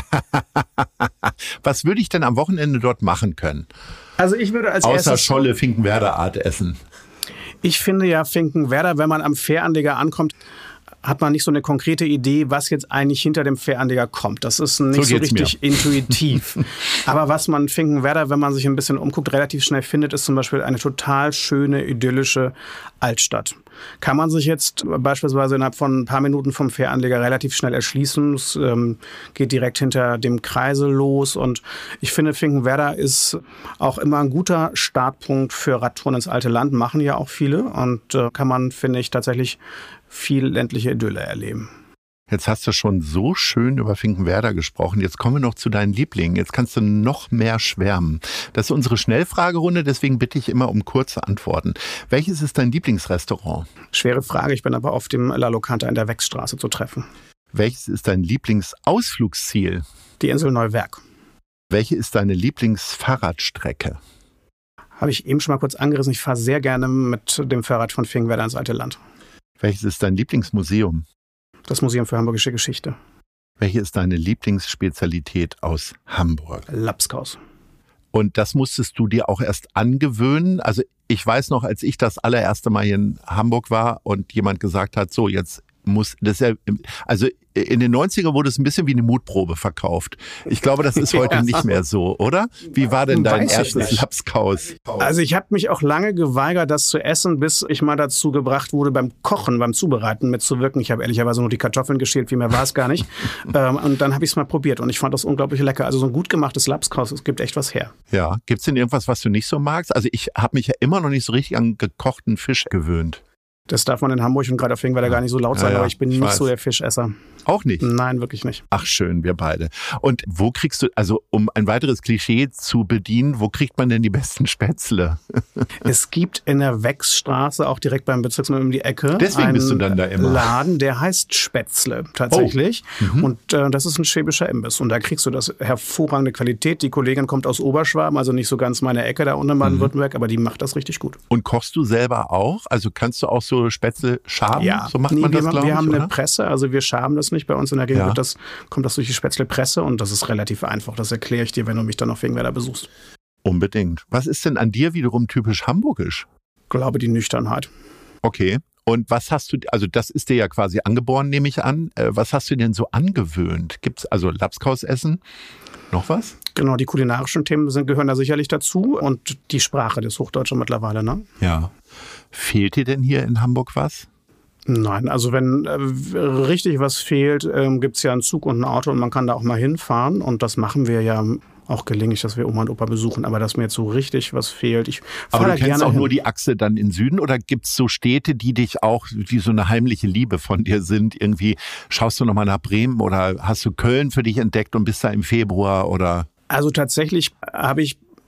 Was würde ich denn am Wochenende dort machen können? Also ich würde als Außer erstes... Scholle Finkenwerder Art essen. Ich finde ja Finkenwerder, wenn man am Fähranleger ankommt, hat man nicht so eine konkrete Idee, was jetzt eigentlich hinter dem Fähranleger kommt. Das ist nicht so, So richtig mir. intuitiv. Aber was man Finkenwerder, wenn man sich ein bisschen umguckt, relativ schnell findet, ist zum Beispiel eine total schöne, idyllische Altstadt. Kann man sich jetzt beispielsweise innerhalb von ein paar Minuten vom Fähranleger relativ schnell erschließen. Es ähm, geht direkt hinter dem Kreisel los und ich finde, Finkenwerder ist auch immer ein guter Startpunkt für Radtouren ins alte Land, machen ja auch viele und äh, kann man, finde ich, tatsächlich viel ländliche Idylle erleben. Jetzt hast du schon so schön über Finkenwerder gesprochen. Jetzt kommen wir noch zu deinen Lieblingen. Jetzt kannst du noch mehr schwärmen. Das ist unsere Schnellfragerunde, deswegen bitte ich immer um kurze Antworten. Welches ist dein Lieblingsrestaurant? Schwere Frage, ich bin aber auf dem La Locanta in der Wechsstraße zu treffen. Welches ist dein Lieblingsausflugsziel? Die Insel Neuwerk. Welche ist deine Lieblingsfahrradstrecke? Habe ich eben schon mal kurz angerissen. Ich fahre sehr gerne mit dem Fahrrad von Finkenwerder ins alte Land. Welches ist dein Lieblingsmuseum? Das Museum für Hamburgische Geschichte. Welche ist deine Lieblingsspezialität aus Hamburg? Lapskaus. Und das musstest du dir auch erst angewöhnen. Also ich weiß noch, als ich das allererste Mal hier in Hamburg war und jemand gesagt hat, so jetzt muss das ja, also in den neunzigern wurde es ein bisschen wie eine Mutprobe verkauft. Ich glaube, das ist heute Ja. nicht mehr so, oder? Wie war denn dein Weiß ich erstes nicht. Lapskaus? Also ich habe mich auch lange geweigert, das zu essen, bis ich mal dazu gebracht wurde, beim Kochen, beim Zubereiten mitzuwirken. Ich habe ehrlicherweise nur die Kartoffeln geschält, viel mehr war es gar nicht. ähm, und dann habe ich es mal probiert und ich fand das unglaublich lecker. Also so ein gut gemachtes Lapskaus, es gibt echt was her. Ja, gibt's denn irgendwas, was du nicht so magst? Also ich habe mich ja immer noch nicht so richtig an gekochten Fisch gewöhnt. Das darf man in Hamburg und gerade auf Finkenwerder gar nicht so laut Ja, sagen, ja, aber ich bin ich nicht weiß. so der Fischesser. Auch nicht? Nein, wirklich nicht. Ach schön, wir beide. Und wo kriegst du, also um ein weiteres Klischee zu bedienen, wo kriegt man denn die besten Spätzle? Es gibt in der Wechsstraße, auch direkt beim Bezirksmuseum um die Ecke, Deswegen einen bist du dann da immer. Laden, der heißt Spätzle tatsächlich. Oh. Mhm. Und äh, das ist ein schwäbischer Imbiss. Und da kriegst du das hervorragende Qualität. Die Kollegin kommt aus Oberschwaben, also nicht so ganz meine Ecke da unten in Baden-Württemberg, aber die macht das richtig gut. Und kochst du selber auch? Also kannst du auch so Spätzle schaben? Ja, So macht nee, man wir, das, haben- glaube ich, wir haben oder? eine Presse, also wir schaben das nicht. Bei uns in der Gegend Ja. wird das, kommt das durch die Spätzlepresse und das ist relativ einfach. Das erkläre ich dir, wenn du mich dann auf Finkenwerder besuchst. Unbedingt. Was ist denn an dir wiederum typisch hamburgisch? Glaube die Nüchternheit. Okay. Und was hast du, also das ist dir ja quasi angeboren, nehme ich an. Äh, Was hast du denn so angewöhnt? Gibt's also Lapskaus essen? Noch was? Genau, die kulinarischen Themen sind, gehören da sicherlich dazu und die Sprache des Hochdeutschen mittlerweile, ne? Ja. Fehlt dir denn hier in Hamburg was? Nein, also wenn äh, richtig was fehlt, ähm, gibt es ja einen Zug und ein Auto und man kann da auch mal hinfahren und das machen wir ja auch gelegentlich, dass wir Oma und Opa besuchen, aber dass mir jetzt so richtig was fehlt, ich Aber fahre du da kennst gerne auch hin. nur die Achse dann in Süden oder gibt's so Städte, die dich auch, die so eine heimliche Liebe von dir sind? Irgendwie schaust du nochmal nach Bremen oder hast du Köln für dich entdeckt und bist da im Februar oder? Also tatsächlich habe ich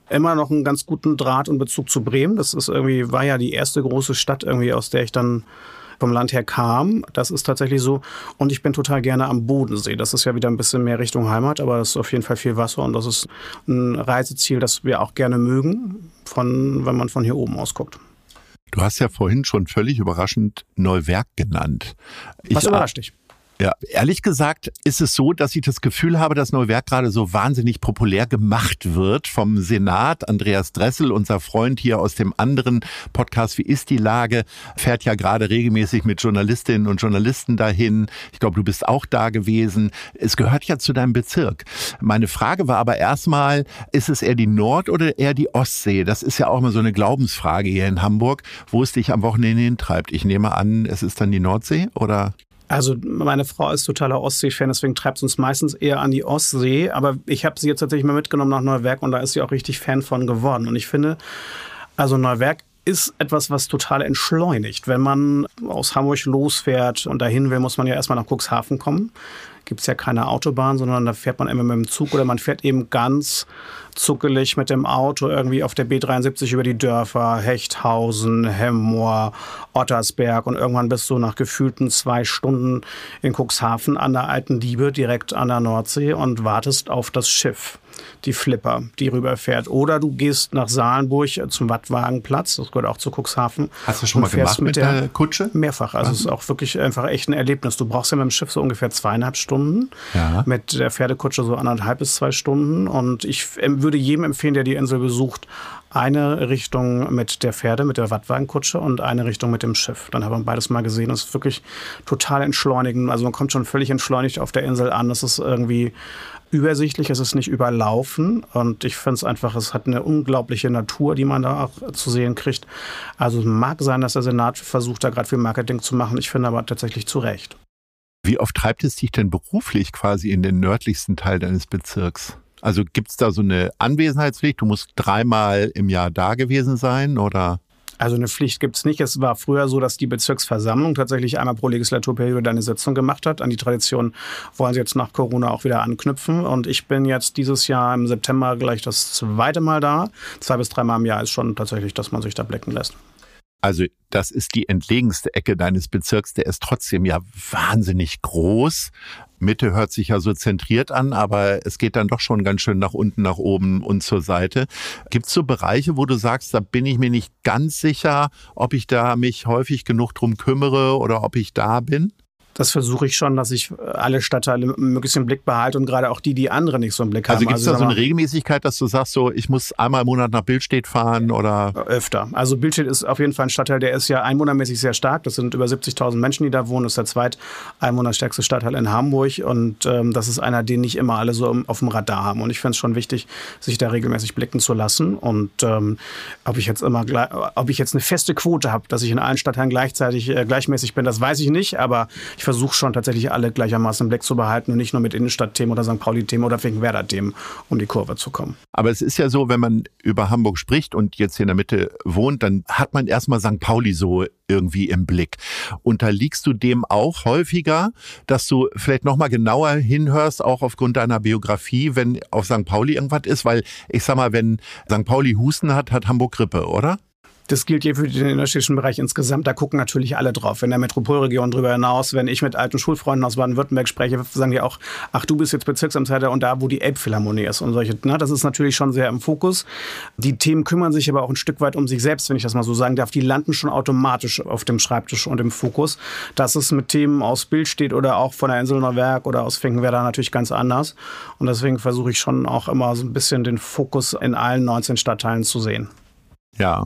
immer noch einen ganz guten Draht und Bezug zu Bremen. Das ist irgendwie, war ja die erste große Stadt irgendwie, aus der ich dann vom Land her kam. Das ist tatsächlich so. Und ich bin total gerne am Bodensee. Das ist ja wieder ein bisschen mehr Richtung Heimat, aber das ist auf jeden Fall viel Wasser und das ist ein Reiseziel, das wir auch gerne mögen, von, wenn man von hier oben aus guckt. Du hast ja vorhin schon völlig überraschend Neuwerk genannt. Was ich, überrascht dich? Ja, ehrlich gesagt ist es so, dass ich das Gefühl habe, dass Neuwerk gerade so wahnsinnig populär gemacht wird vom Senat. Andreas Dressel, unser Freund hier aus dem anderen Podcast Wie ist die Lage, fährt ja gerade regelmäßig mit Journalistinnen und Journalisten dahin. Ich glaube, du bist auch da gewesen. Es gehört ja zu deinem Bezirk. Meine Frage war aber erstmal, ist es eher die Nord- oder eher die Ostsee? Das ist ja auch immer so eine Glaubensfrage hier in Hamburg, wo es dich am Wochenende hintreibt. Ich nehme an, es ist dann die Nordsee, oder? Also meine Frau ist totaler Ostsee-Fan, deswegen treibt es uns meistens eher an die Ostsee. Aber ich habe sie jetzt tatsächlich mal mitgenommen nach Neuwerk und da ist sie auch richtig Fan von geworden. Und ich finde, also Neuwerk ist etwas, was total entschleunigt. Wenn man aus Hamburg losfährt und dahin will, muss man ja erstmal nach Cuxhaven kommen. Gibt es ja keine Autobahn, sondern da fährt man immer mit dem Zug oder man fährt eben ganz zuckelig mit dem Auto irgendwie auf der B dreiundsiebzig über die Dörfer, Hechthausen, Hemmoor, Ottersberg und irgendwann bist du nach gefühlten zwei Stunden in Cuxhaven an der Alten Diebe direkt an der Nordsee und wartest auf das Schiff, die Flipper, die rüberfährt. Oder du gehst nach Salenburg zum Wattwagenplatz, das gehört auch zu Cuxhaven. Hast du schon mal gemacht mit der, der Kutsche? Mehrfach, also es ist auch wirklich einfach echt ein Erlebnis. Du brauchst ja mit dem Schiff so ungefähr zweieinhalb Stunden, ja. Mit der Pferdekutsche so anderthalb bis zwei Stunden und ich würde jedem empfehlen, der die Insel besucht, eine Richtung mit der Pferde, mit der Wattwagenkutsche und eine Richtung mit dem Schiff. Dann haben wir beides mal gesehen. Das ist wirklich total entschleunigend. Also man kommt schon völlig entschleunigt auf der Insel an. Es ist irgendwie übersichtlich, es ist nicht überlaufen und ich finde es einfach, es hat eine unglaubliche Natur, die man da auch zu sehen kriegt. Also es mag sein, dass der Senat versucht, da gerade viel Marketing zu machen. Ich finde aber tatsächlich zu Recht. Wie oft treibt es dich denn beruflich quasi in den nördlichsten Teil deines Bezirks? Also gibt es da so eine Anwesenheitspflicht? Du musst dreimal im Jahr da gewesen sein, oder? Also eine Pflicht gibt es nicht. Es war früher so, dass die Bezirksversammlung tatsächlich einmal pro Legislaturperiode eine Sitzung gemacht hat. An die Tradition wollen sie jetzt nach Corona auch wieder anknüpfen. Und ich bin jetzt dieses Jahr im September gleich das zweite Mal da. Zwei bis dreimal im Jahr ist schon tatsächlich, dass man sich da blicken lässt. Also das ist die entlegenste Ecke deines Bezirks, der ist trotzdem ja wahnsinnig groß. Mitte hört sich ja so zentriert an, aber es geht dann doch schon ganz schön nach unten, nach oben und zur Seite. Gibt es so Bereiche, wo du sagst, da bin ich mir nicht ganz sicher, ob ich da mich häufig genug drum kümmere oder ob ich da bin? Das versuche ich schon, dass ich alle Stadtteile möglichst im Blick behalte und gerade auch die, die andere nicht so im Blick haben. Also gibt es also da so eine Regelmäßigkeit, dass du sagst, so ich muss einmal im Monat nach Billstedt fahren oder? Öfter. Also Billstedt ist auf jeden Fall ein Stadtteil, der ist ja einwohnermäßig sehr stark. Das sind über siebzigtausend Menschen, die da wohnen. Das ist der zweit einwohnerstärkste Stadtteil in Hamburg und ähm, das ist einer, den nicht immer alle so auf dem Radar haben. Und ich finde es schon wichtig, sich da regelmäßig blicken zu lassen. Und ähm, ob ich jetzt immer, ob ich jetzt eine feste Quote habe, dass ich in allen Stadtteilen gleichzeitig äh, gleichmäßig bin, das weiß ich nicht. Aber ich versuche schon tatsächlich alle gleichermaßen im Blick zu behalten und nicht nur mit Innenstadtthemen oder Sankt Pauli-Themen oder Finkenwerder-Themen, um die Kurve zu kommen. Aber es ist ja so, wenn man über Hamburg spricht und jetzt hier in der Mitte wohnt, dann hat man erstmal Sankt Pauli so irgendwie im Blick. Unterliegst du dem auch häufiger, dass du vielleicht nochmal genauer hinhörst, auch aufgrund deiner Biografie, wenn auf Sankt Pauli irgendwas ist? Weil ich sag mal, wenn Sankt Pauli Husten hat, hat Hamburg Grippe, oder? Das gilt hier für den innerstädtischen Bereich insgesamt. Da gucken natürlich alle drauf. In der Metropolregion drüber hinaus, wenn ich mit alten Schulfreunden aus Baden-Württemberg spreche, sagen die auch, ach, du bist jetzt Bezirksamtsleiter und da, wo die Elbphilharmonie ist und solche. Ne? Das ist natürlich schon sehr im Fokus. Die Themen kümmern sich aber auch ein Stück weit um sich selbst, wenn ich das mal so sagen darf. Die landen schon automatisch auf dem Schreibtisch und im Fokus. Das ist mit Themen aus Billstedt oder auch von der Insel Neuwerk oder aus Finkenwerder natürlich ganz anders. Und deswegen versuche ich schon auch immer so ein bisschen den Fokus in allen neunzehn Stadtteilen zu sehen. Ja.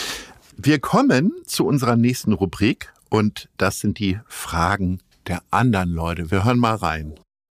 Wir kommen zu unserer nächsten Rubrik und das sind die Fragen der anderen Leute. Wir hören mal rein.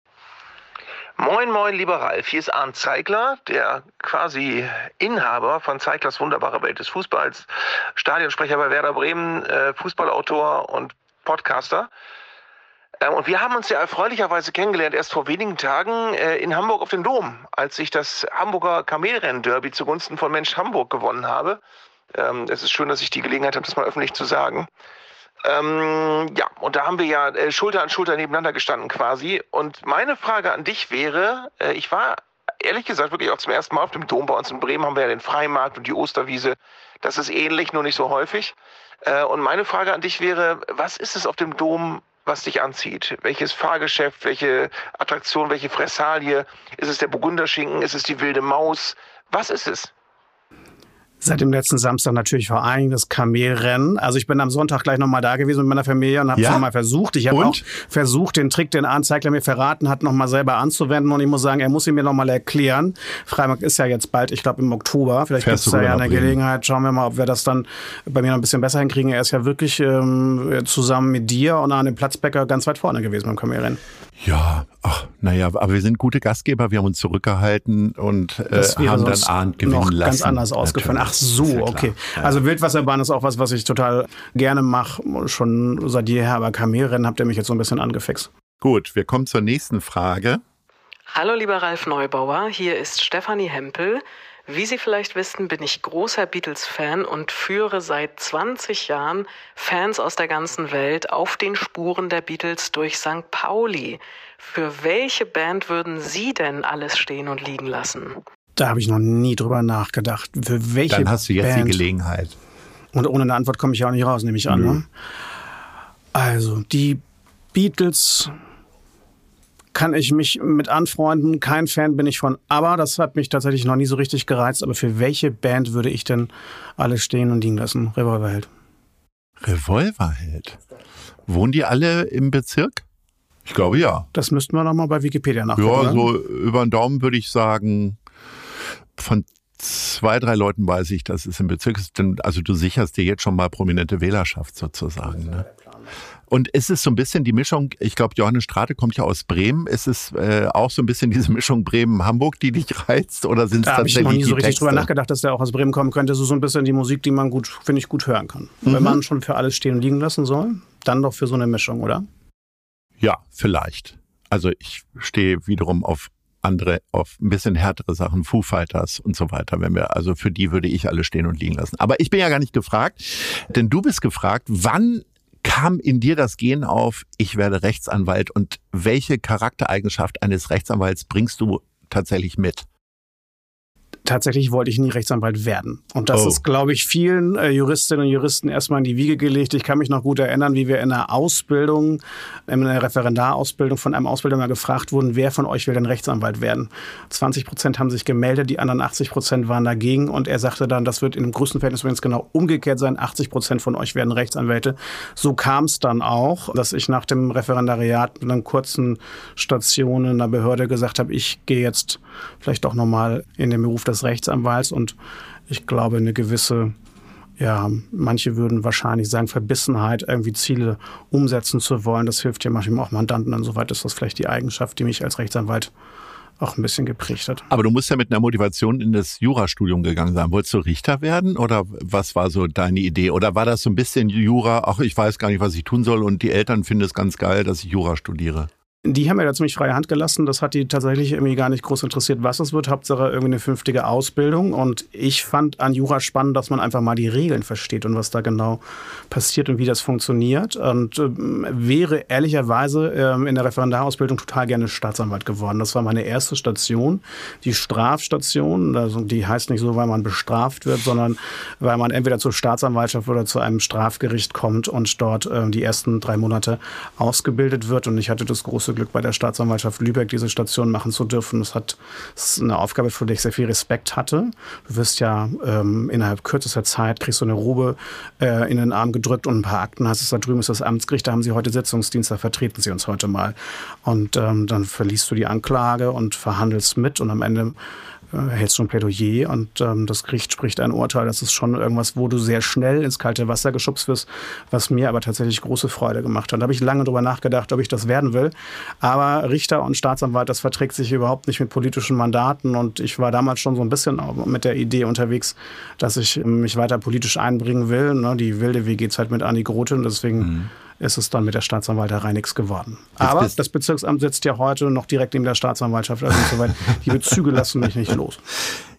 Moin, moin, lieber Ralf. Hier ist Arndt Zeigler, der quasi Inhaber von Zeiglers wunderbare Welt des Fußballs, Stadionsprecher bei Werder Bremen, Fußballautor und Podcaster. Und wir haben uns ja erfreulicherweise kennengelernt, erst vor wenigen Tagen in Hamburg auf dem Dom, als ich das Hamburger Kamelrennen-Derby zugunsten von Mensch Hamburg gewonnen habe. Ähm, es ist schön, dass ich die Gelegenheit habe, das mal öffentlich zu sagen. Ähm, ja, und da haben wir ja äh, Schulter an Schulter nebeneinander gestanden quasi. Und meine Frage an dich wäre, äh, ich war ehrlich gesagt wirklich auch zum ersten Mal auf dem Dom. Bei uns in Bremen haben wir ja den Freimarkt und die Osterwiese. Das ist ähnlich, nur nicht so häufig. Und meine Frage an dich wäre, was ist es auf dem Dom, was dich anzieht? Welches Fahrgeschäft, welche Attraktion, welche Fressalie? Ist es der Burgunderschinken? Ist es die wilde Maus? Was ist es? Seit dem letzten Samstag natürlich vor allen Dingen das Kamelrennen. Also ich bin am Sonntag gleich nochmal da gewesen mit meiner Familie und habe es Ja? nochmal versucht. Ich habe auch versucht, den Trick, den Arndt Zeigler mir verraten hat, nochmal selber anzuwenden. Und ich muss sagen, er muss ihn mir nochmal erklären. Freimarkt ist ja jetzt bald, ich glaube im Oktober. Vielleicht gibt Fährst es du da ja rüber eine nach Bremen? Gelegenheit. Schauen wir mal, ob wir das dann bei mir noch ein bisschen besser hinkriegen. Er ist ja wirklich ähm, zusammen mit dir und Arne Platzbecker ganz weit vorne gewesen beim Kamelrennen. Ja, ach, naja, aber wir sind gute Gastgeber, wir haben uns zurückgehalten und äh, Das wäre haben dann sonst Arndt gewinnen noch lassen. ganz anders ausgefallen. Ach so, Natürlich. Ist ja klar. okay. Ja. Also Wildwasserbahn ist auch was, was ich total gerne mache, schon seit jeher, aber Kamelrennen habt ihr mich jetzt so ein bisschen angefixt. Gut, wir kommen zur nächsten Frage. Hallo lieber Ralf Neubauer, hier ist Stefanie Hempel. Wie Sie vielleicht wissen, bin ich großer Beatles-Fan und führe seit zwanzig Jahren Fans aus der ganzen Welt auf den Spuren der Beatles durch Sankt Pauli. Für welche Band würden Sie denn alles stehen und liegen lassen? Da habe ich noch nie drüber nachgedacht. Für welche Dann hast du jetzt Band? die Gelegenheit. Und ohne eine Antwort komme ich ja auch nicht raus, nehme ich an. Ne? Also, die Beatles kann ich mich mit anfreunden. Kein Fan bin ich von ABBA. Das hat mich tatsächlich noch nie so richtig gereizt. Aber für welche Band würde ich denn alles stehen und liegen lassen? Revolverheld. Revolverheld. Wohnen die alle im Bezirk? Ich glaube ja. Das müssten wir noch mal bei Wikipedia nachgucken. Ja, ne? so über den Daumen würde ich sagen, von zwei, drei Leuten weiß ich, dass es im Bezirk ist. Denn, also du sicherst dir jetzt schon mal prominente Wählerschaft sozusagen. Ne? Und ist es so ein bisschen die Mischung, ich glaube, Johannes Strate kommt ja aus Bremen, ist es äh, auch so ein bisschen diese Mischung Bremen-Hamburg, die dich reizt? Oder sind es Da habe ich tatsächlich noch nie so die richtig Texte? drüber nachgedacht, dass der auch aus Bremen kommen könnte. So so ein bisschen die Musik, die man gut, finde ich, gut hören kann. Und wenn man schon für alles stehen und liegen lassen soll, dann doch für so eine Mischung, oder? Ja, vielleicht. Also ich stehe wiederum auf andere, auf ein bisschen härtere Sachen, Foo Fighters und so weiter. Wenn wir, also für die würde ich alle stehen und liegen lassen. Aber ich bin ja gar nicht gefragt, denn du bist gefragt, wann kam in dir das Gen auf, ich werde Rechtsanwalt, und welche Charaktereigenschaft eines Rechtsanwalts bringst du tatsächlich mit? Tatsächlich wollte ich nie Rechtsanwalt werden. Und das Oh. ist, glaube ich, vielen äh, Juristinnen und Juristen erstmal in die Wiege gelegt. Ich kann mich noch gut erinnern, wie wir in der Ausbildung, in der Referendarausbildung von einem Ausbilder mal gefragt wurden, wer von euch will denn Rechtsanwalt werden? zwanzig Prozent haben sich gemeldet, die anderen achtzig Prozent waren dagegen. Und er sagte dann, das wird in dem größten Verhältnis übrigens genau umgekehrt sein. achtzig Prozent von euch werden Rechtsanwälte. So kam es dann auch, dass ich nach dem Referendariat mit einer kurzen Station in einer Behörde gesagt habe, ich gehe jetzt vielleicht doch nochmal in den Beruf des Rechtsanwalts, und ich glaube, eine gewisse, ja, manche würden wahrscheinlich sagen, Verbissenheit, irgendwie Ziele umsetzen zu wollen, das hilft ja manchmal auch Mandanten. Insoweit ist das vielleicht die Eigenschaft, die mich als Rechtsanwalt auch ein bisschen geprägt hat. Aber du musst ja mit einer Motivation in das Jurastudium gegangen sein. Wolltest du Richter werden oder was war so deine Idee? Oder war das so ein bisschen Jura, ach, ich weiß gar nicht, was ich tun soll, und die Eltern finden es ganz geil, dass ich Jura studiere? Die haben mir da ziemlich freie Hand gelassen. Das hat die tatsächlich irgendwie gar nicht groß interessiert, was es wird. Hauptsache irgendwie eine vernünftige Ausbildung. Und ich fand an Jura spannend, dass man einfach mal die Regeln versteht und was da genau passiert und wie das funktioniert. Und äh, wäre ehrlicherweise äh, in der Referendarausbildung total gerne Staatsanwalt geworden. Das war meine erste Station, die Strafstation. Also die heißt nicht so, weil man bestraft wird, sondern weil man entweder zur Staatsanwaltschaft oder zu einem Strafgericht kommt und dort äh, die ersten drei Monate ausgebildet wird. Und ich hatte das große Glück, bei der Staatsanwaltschaft Lübeck diese Station machen zu dürfen. Das hat das ist eine Aufgabe, für die ich sehr viel Respekt hatte. Du wirst ja ähm, innerhalb kürzester Zeit, kriegst du eine Robe äh, in den Arm gedrückt und ein paar Akten. Heißt es, da drüben ist das Amtsgericht, da haben sie heute Sitzungsdienst, da vertreten sie uns heute mal. Und ähm, dann verliest du die Anklage und verhandelst mit, und am Ende hältst du ein Plädoyer, und ähm, das Gericht spricht ein Urteil. Das ist schon irgendwas, wo du sehr schnell ins kalte Wasser geschubst wirst, was mir aber tatsächlich große Freude gemacht hat. Da habe ich lange drüber nachgedacht, ob ich das werden will. Aber Richter und Staatsanwalt, das verträgt sich überhaupt nicht mit politischen Mandaten, und ich war damals schon so ein bisschen mit der Idee unterwegs, dass ich mich weiter politisch einbringen will. Ne? Die wilde W G-Zeit mit Anni Grote, und deswegen mhm. ist es dann mit der Staatsanwalterei nichts geworden. Jetzt aber das Bezirksamt sitzt ja heute noch direkt neben der Staatsanwaltschaft, also insoweit, die Bezüge lassen mich nicht los.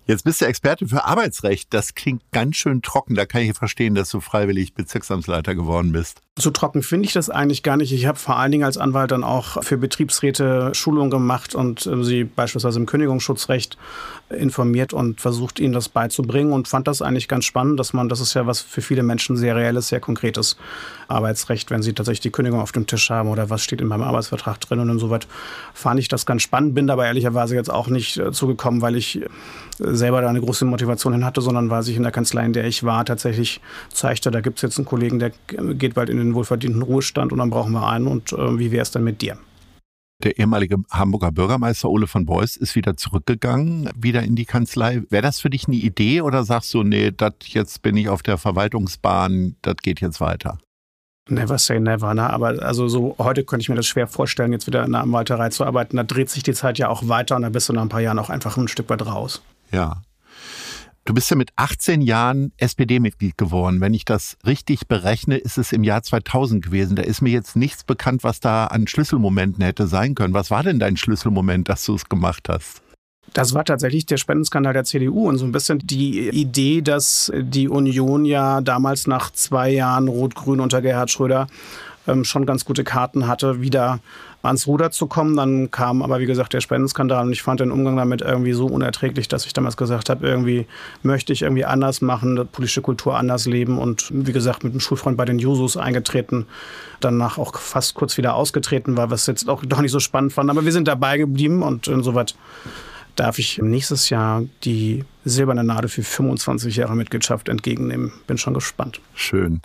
Jetzt bist du Experte für Arbeitsrecht. Das klingt ganz schön trocken. Da kann ich verstehen, dass du freiwillig Bezirksamtsleiter geworden bist. So trocken finde ich das eigentlich gar nicht. Ich habe vor allen Dingen als Anwalt dann auch für Betriebsräte Schulungen gemacht und äh, sie beispielsweise im Kündigungsschutzrecht informiert und versucht, ihnen das beizubringen und fand das eigentlich ganz spannend, dass man, das ist ja was für viele Menschen sehr reelles, sehr konkretes Arbeitsrecht, wenn sie tatsächlich die Kündigung auf dem Tisch haben oder was steht in meinem Arbeitsvertrag drin und insoweit fand ich das ganz spannend, bin dabei ehrlicherweise jetzt auch nicht äh, zugekommen, weil ich äh, selber da eine große Motivation hin hatte, sondern weil sich in der Kanzlei, in der ich war, tatsächlich zeigte, da gibt es jetzt einen Kollegen, der geht bald in den wohlverdienten Ruhestand und dann brauchen wir einen und äh, wie wäre es denn mit dir? Der ehemalige Hamburger Bürgermeister Ole von Beuys ist wieder zurückgegangen, wieder in die Kanzlei. Wäre das für dich eine Idee oder sagst du, nee, dat, jetzt bin ich auf der Verwaltungsbahn, das geht jetzt weiter? Never say never, ne? Aber also so heute könnte ich mir das schwer vorstellen, jetzt wieder in der Anwalterei zu arbeiten. Da dreht sich die Zeit ja auch weiter und da bist du nach ein paar Jahren auch einfach ein Stück weit raus. Ja. Du bist ja mit achtzehn Jahren S P D-Mitglied geworden. Wenn ich das richtig berechne, ist es im Jahr zweitausend gewesen. Da ist mir jetzt nichts bekannt, was da an Schlüsselmomenten hätte sein können. Was war denn dein Schlüsselmoment, dass du es gemacht hast? Das war tatsächlich der Spendenskandal der C D U und so ein bisschen die Idee, dass die Union ja damals nach zwei Jahren Rot-Grün unter Gerhard Schröder ähm, schon ganz gute Karten hatte, wieder ans Ruder zu kommen. Dann kam aber, wie gesagt, der Spendenskandal und ich fand den Umgang damit irgendwie so unerträglich, dass ich damals gesagt habe, irgendwie möchte ich irgendwie anders machen, politische Kultur anders leben und wie gesagt, mit einem Schulfreund bei den Jusos eingetreten, danach auch fast kurz wieder ausgetreten, weil wir es jetzt auch doch nicht so spannend fanden, aber wir sind dabei geblieben und insoweit darf ich nächstes Jahr die silberne Nadel für fünfundzwanzig Jahre Mitgliedschaft entgegennehmen. Bin schon gespannt. Schön.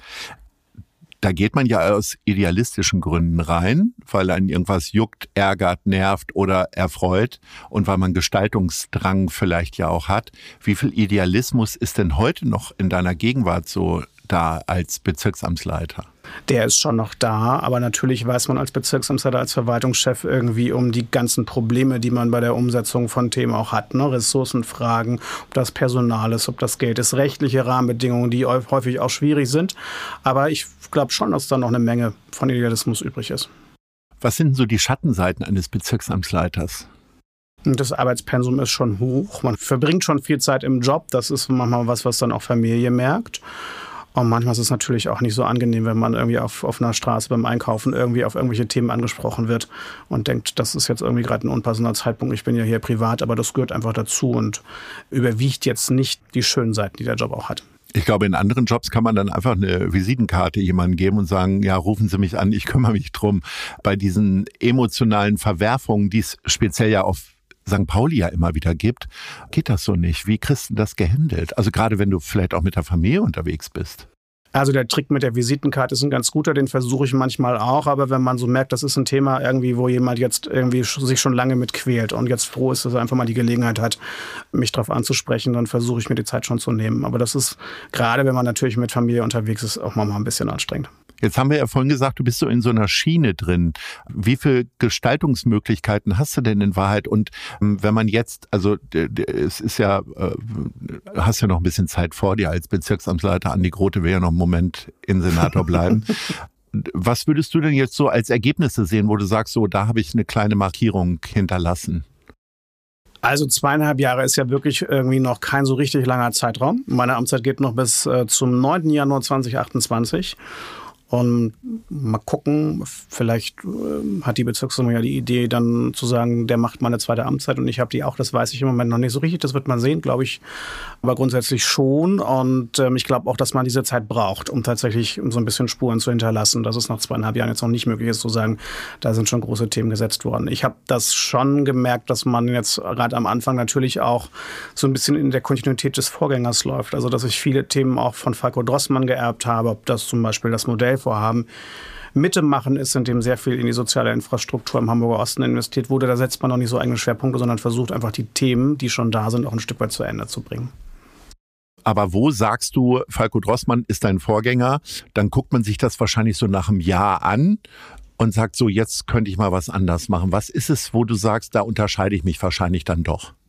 Da geht man ja aus idealistischen Gründen rein, weil einen irgendwas juckt, ärgert, nervt oder erfreut und weil man Gestaltungsdrang vielleicht ja auch hat. Wie viel Idealismus ist denn heute noch in deiner Gegenwart so da als Bezirksamtsleiter? Der ist schon noch da, aber natürlich weiß man als Bezirksamtsleiter, als Verwaltungschef irgendwie um die ganzen Probleme, die man bei der Umsetzung von Themen auch hat. Ne? Ressourcenfragen, ob das Personal ist, ob das Geld ist, rechtliche Rahmenbedingungen, die häufig auch schwierig sind. Aber ich glaube schon, dass da noch eine Menge von Idealismus übrig ist. Was sind so die Schattenseiten eines Bezirksamtsleiters? Das Arbeitspensum ist schon hoch. Man verbringt schon viel Zeit im Job. Das ist manchmal was, was dann auch Familie merkt. Und manchmal ist es natürlich auch nicht so angenehm, wenn man irgendwie auf, auf einer Straße beim Einkaufen irgendwie auf irgendwelche Themen angesprochen wird und denkt, das ist jetzt irgendwie gerade ein unpassender Zeitpunkt. Ich bin ja hier privat, aber das gehört einfach dazu und überwiegt jetzt nicht die schönen Seiten, die der Job auch hat. Ich glaube, in anderen Jobs kann man dann einfach eine Visitenkarte jemandem geben und sagen, ja, rufen Sie mich an, ich kümmere mich drum. Bei diesen emotionalen Verwerfungen, die es speziell ja auf Sankt Pauli ja immer wieder gibt, geht das so nicht. Wie kriegst du das gehandelt? Also gerade wenn du vielleicht auch mit der Familie unterwegs bist. Also der Trick mit der Visitenkarte ist ein ganz guter, den versuche ich manchmal auch. Aber wenn man so merkt, das ist ein Thema irgendwie, wo jemand jetzt irgendwie sich schon lange mit quält und jetzt froh ist, dass er einfach mal die Gelegenheit hat, mich darauf anzusprechen, dann versuche ich mir die Zeit schon zu nehmen. Aber das ist, gerade wenn man natürlich mit Familie unterwegs ist, auch mal ein bisschen anstrengend. Jetzt haben wir ja vorhin gesagt, du bist so in so einer Schiene drin. Wie viele Gestaltungsmöglichkeiten hast du denn in Wahrheit? Und wenn man jetzt, also es ist ja, hast ja noch ein bisschen Zeit vor dir als Bezirksamtsleiter. Andi Grote will ja noch einen Moment Insenator bleiben. Was würdest du denn jetzt so als Ergebnisse sehen, wo du sagst, so da habe ich eine kleine Markierung hinterlassen? Also zweieinhalb Jahre ist ja wirklich irgendwie noch kein so richtig langer Zeitraum. Meine Amtszeit geht noch bis äh, zum neunten Januar zweitausendachtundzwanzig. Und mal gucken, vielleicht äh, hat die Bezirksversammlung ja die Idee, dann zu sagen, der macht mal eine zweite Amtszeit und ich habe die auch. Das weiß ich im Moment noch nicht so richtig. Das wird man sehen, glaube ich, aber grundsätzlich schon. Und ähm, ich glaube auch, dass man diese Zeit braucht, um tatsächlich so ein bisschen Spuren zu hinterlassen. Dass es nach zweieinhalb Jahren jetzt noch nicht möglich ist, zu sagen, da sind schon große Themen gesetzt worden. Ich habe das schon gemerkt, dass man jetzt gerade am Anfang natürlich auch so ein bisschen in der Kontinuität des Vorgängers läuft. Also dass ich viele Themen auch von Falco Drossmann geerbt habe, ob das zum Beispiel das Modell vorhaben. Mitte machen ist, in dem sehr viel in die soziale Infrastruktur im Hamburger Osten investiert wurde. Da setzt man noch nicht so eigene Schwerpunkte, sondern versucht einfach die Themen, die schon da sind, auch ein Stück weit zu Ende zu bringen. Aber wo sagst du, Falco Drossmann ist dein Vorgänger? Dann guckt man sich das wahrscheinlich so nach einem Jahr an und sagt so, jetzt könnte ich mal was anders machen. Was ist es, wo du sagst, da unterscheide ich mich wahrscheinlich dann doch?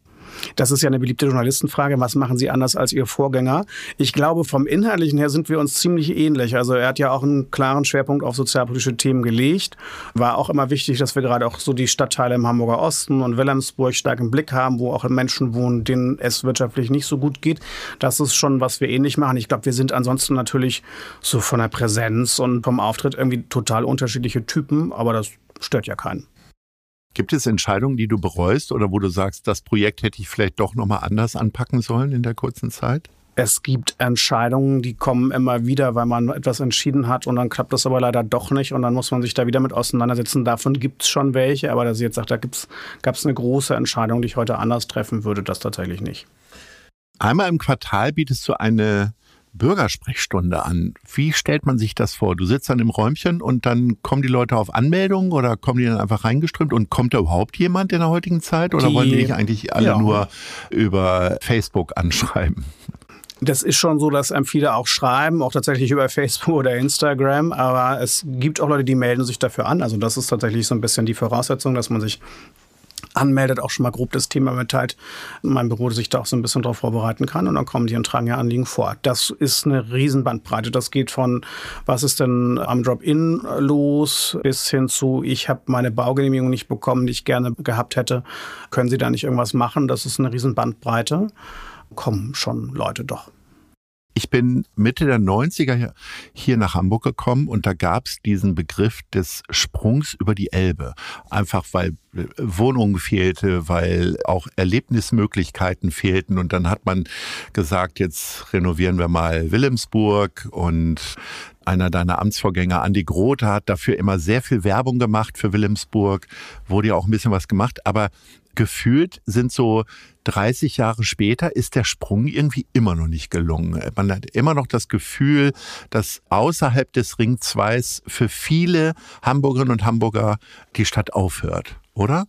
Das ist ja eine beliebte Journalistenfrage. Was machen Sie anders als Ihr Vorgänger? Ich glaube, vom Inhaltlichen her sind wir uns ziemlich ähnlich. Also er hat ja auch einen klaren Schwerpunkt auf sozialpolitische Themen gelegt. War auch immer wichtig, dass wir gerade auch so die Stadtteile im Hamburger Osten und Wilhelmsburg stark im Blick haben, wo auch Menschen wohnen, denen es wirtschaftlich nicht so gut geht. Das ist schon, was wir ähnlich machen. Ich glaube, wir sind ansonsten natürlich so von der Präsenz und vom Auftritt irgendwie total unterschiedliche Typen, aber das stört ja keinen. Gibt es Entscheidungen, die du bereust oder wo du sagst, das Projekt hätte ich vielleicht doch nochmal anders anpacken sollen in der kurzen Zeit? Es gibt Entscheidungen, die kommen immer wieder, weil man etwas entschieden hat und dann klappt das aber leider doch nicht und dann muss man sich da wieder mit auseinandersetzen. Davon gibt es schon welche, aber dass ich jetzt sage, da gab es eine große Entscheidung, die ich heute anders treffen würde, das tatsächlich nicht. Einmal im Quartal bietest du eine Bürgersprechstunde an. Wie stellt man sich das vor? Du sitzt dann im Räumchen und dann kommen die Leute auf Anmeldung oder kommen die dann einfach reingeströmt und kommt da überhaupt jemand in der heutigen Zeit oder die, wollen die dich eigentlich alle ja. nur über Facebook anschreiben? Das ist schon so, dass einem viele auch schreiben, auch tatsächlich über Facebook oder Instagram, aber es gibt auch Leute, die melden sich dafür an. Also das ist tatsächlich so ein bisschen die Voraussetzung, dass man sich anmeldet, auch schon mal grob das Thema mitteilt, mein Büro sich da auch so ein bisschen darauf vorbereiten kann und dann kommen die und tragen ihr Anliegen vor. Das ist eine Riesenbandbreite. Das geht von, was ist denn am Drop-In los, bis hin zu, ich habe meine Baugenehmigung nicht bekommen, die ich gerne gehabt hätte. Können Sie da nicht irgendwas machen? Das ist eine Riesenbandbreite. Kommen schon Leute doch. Ich bin Mitte der neunziger hier nach Hamburg gekommen und da gab es diesen Begriff des Sprungs über die Elbe. Einfach weil Wohnungen fehlte, weil auch Erlebnismöglichkeiten fehlten und dann hat man gesagt, jetzt renovieren wir mal Wilhelmsburg und einer deiner Amtsvorgänger, Andi Grote, hat dafür immer sehr viel Werbung gemacht für Wilhelmsburg, wurde ja auch ein bisschen was gemacht, aber gefühlt sind so dreißig Jahre später ist der Sprung irgendwie immer noch nicht gelungen. Man hat immer noch das Gefühl, dass außerhalb des Ring zwei für viele Hamburgerinnen und Hamburger die Stadt aufhört, oder?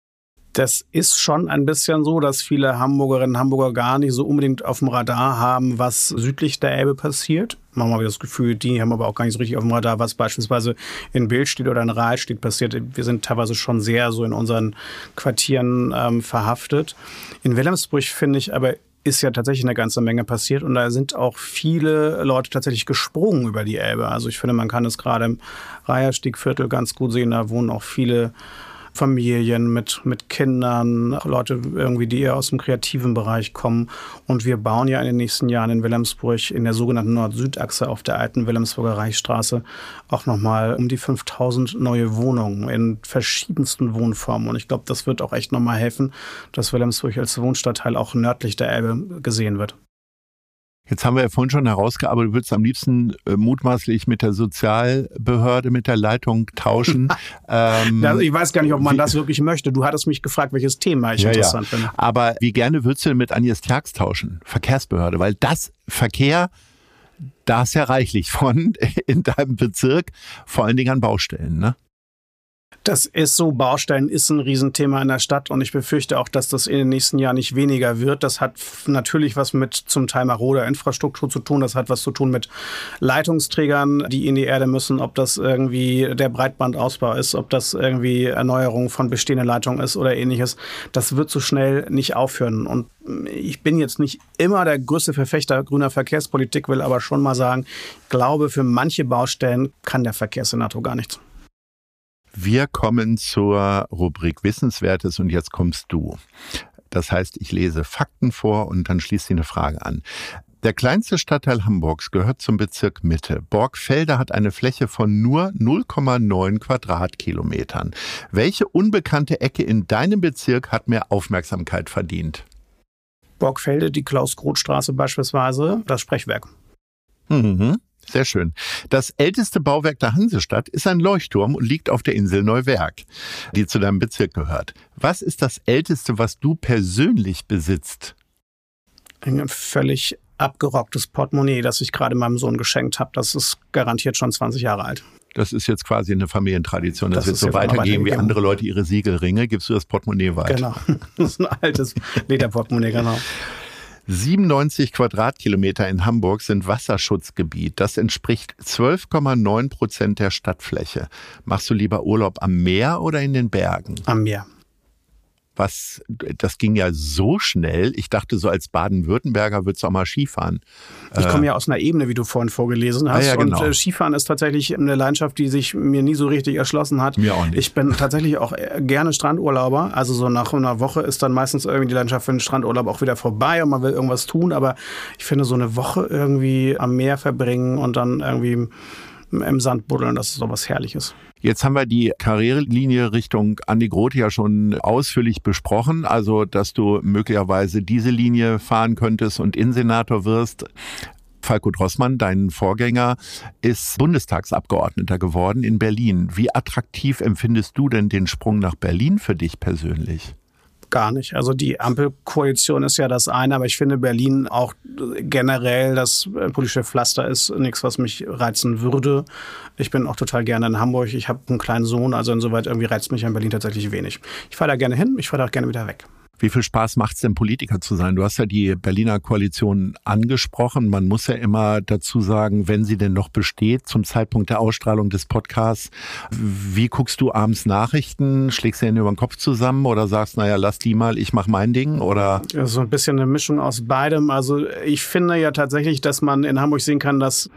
Das ist schon ein bisschen so, dass viele Hamburgerinnen und Hamburger gar nicht so unbedingt auf dem Radar haben, was südlich der Elbe passiert. Manchmal habe ich das Gefühl, die haben aber auch gar nicht so richtig auf dem Radar, was beispielsweise in Billstedt oder in Rahlstedt passiert. Wir sind teilweise schon sehr so in unseren Quartieren ähm, verhaftet. In Wilhelmsburg, finde ich, aber ist ja tatsächlich eine ganze Menge passiert und da sind auch viele Leute tatsächlich gesprungen über die Elbe. Also ich finde, man kann es gerade im Reiherstiegviertel ganz gut sehen, da wohnen auch viele Familien mit, mit Kindern, Leute irgendwie, die eher aus dem kreativen Bereich kommen. Und wir bauen ja in den nächsten Jahren in Wilhelmsburg in der sogenannten Nord-Süd-Achse auf der alten Wilhelmsburger Reichsstraße auch nochmal um die fünftausend neue Wohnungen in verschiedensten Wohnformen. Und ich glaube, das wird auch echt nochmal helfen, dass Wilhelmsburg als Wohnstadtteil auch nördlich der Elbe gesehen wird. Jetzt haben wir ja vorhin schon herausgearbeitet, du würdest am liebsten äh, mutmaßlich mit der Sozialbehörde, mit der Leitung tauschen. ähm, also ich weiß gar nicht, ob man wie, das wirklich möchte. Du hattest mich gefragt, welches Thema ich ja, interessant ja. finde. Aber wie gerne würdest du denn mit Agnes Tjax tauschen? Verkehrsbehörde, weil das Verkehr, da ist ja reichlich von in deinem Bezirk, vor allen Dingen an Baustellen, ne? Das ist so, Baustellen ist ein Riesenthema in der Stadt und ich befürchte auch, dass das in den nächsten Jahren nicht weniger wird. Das hat natürlich was mit zum Teil maroder Infrastruktur zu tun, das hat was zu tun mit Leitungsträgern, die in die Erde müssen, ob das irgendwie der Breitbandausbau ist, ob das irgendwie Erneuerung von bestehenden Leitungen ist oder ähnliches. Das wird so schnell nicht aufhören und ich bin jetzt nicht immer der größte Verfechter grüner Verkehrspolitik, will aber schon mal sagen, ich glaube, für manche Baustellen kann der Verkehrssenator gar nichts. Wir kommen zur Rubrik Wissenswertes und jetzt kommst du. Das heißt, ich lese Fakten vor und dann schließt sie eine Frage an. Der kleinste Stadtteil Hamburgs gehört zum Bezirk Mitte. Borgfelde hat eine Fläche von nur null Komma neun Quadratkilometern. Welche unbekannte Ecke in deinem Bezirk hat mehr Aufmerksamkeit verdient? Borgfelde, die Klaus-Groth-Straße beispielsweise, das Sprechwerk. Mhm. Sehr schön. Das älteste Bauwerk der Hansestadt ist ein Leuchtturm und liegt auf der Insel Neuwerk, die zu deinem Bezirk gehört. Was ist das Älteste, was du persönlich besitzt? Ein völlig abgerocktes Portemonnaie, das ich gerade meinem Sohn geschenkt habe. Das ist garantiert schon zwanzig Jahre alt. Das ist jetzt quasi eine Familientradition. Das, das wird so weitergehen, wie andere Leute ihre Siegelringe. Gibst du das Portemonnaie weiter? Genau, das ist ein altes Lederportemonnaie, genau. siebenundneunzig Quadratkilometer in Hamburg sind Wasserschutzgebiet. Das entspricht zwölf Komma neun Prozent der Stadtfläche. Machst du lieber Urlaub am Meer oder in den Bergen? Am Meer. Was, das ging ja so schnell. Ich dachte, so als Baden-Württemberger würdest du auch mal Skifahren. Ich komme ja aus einer Ebene, wie du vorhin vorgelesen hast. Ah, ja, genau. Und äh, Skifahren ist tatsächlich eine Leidenschaft, die sich mir nie so richtig erschlossen hat. Mir auch nicht. Ich bin tatsächlich auch gerne Strandurlauber. Also so nach einer Woche ist dann meistens irgendwie die Leidenschaft für den Strandurlaub auch wieder vorbei und man will irgendwas tun. Aber ich finde, so eine Woche irgendwie am Meer verbringen und dann irgendwie im Sand buddeln, das ist so was Herrliches. Jetzt haben wir die Karrierelinie Richtung Andi Groth ja schon ausführlich besprochen, also dass du möglicherweise diese Linie fahren könntest und Innensenator wirst. Falko Drossmann, dein Vorgänger, ist Bundestagsabgeordneter geworden in Berlin. Wie attraktiv empfindest du denn den Sprung nach Berlin für dich persönlich? Gar nicht. Also die Ampelkoalition ist ja das eine, aber ich finde Berlin auch generell das politische Pflaster ist nichts, was mich reizen würde. Ich bin auch total gerne in Hamburg. Ich habe einen kleinen Sohn, also insoweit irgendwie reizt mich an Berlin tatsächlich wenig. Ich fahre da gerne hin, ich fahre da auch gerne wieder weg. Wie viel Spaß macht es denn, Politiker zu sein? Du hast ja die Berliner Koalition angesprochen. Man muss ja immer dazu sagen, wenn sie denn noch besteht, zum Zeitpunkt der Ausstrahlung des Podcasts. Wie guckst du abends Nachrichten? Schlägst du dir über den Kopf zusammen oder sagst, naja, lass die mal, ich mach mein Ding? Oder? Ja, so ein bisschen eine Mischung aus beidem. Also ich finde ja tatsächlich, dass man in Hamburg sehen kann, dass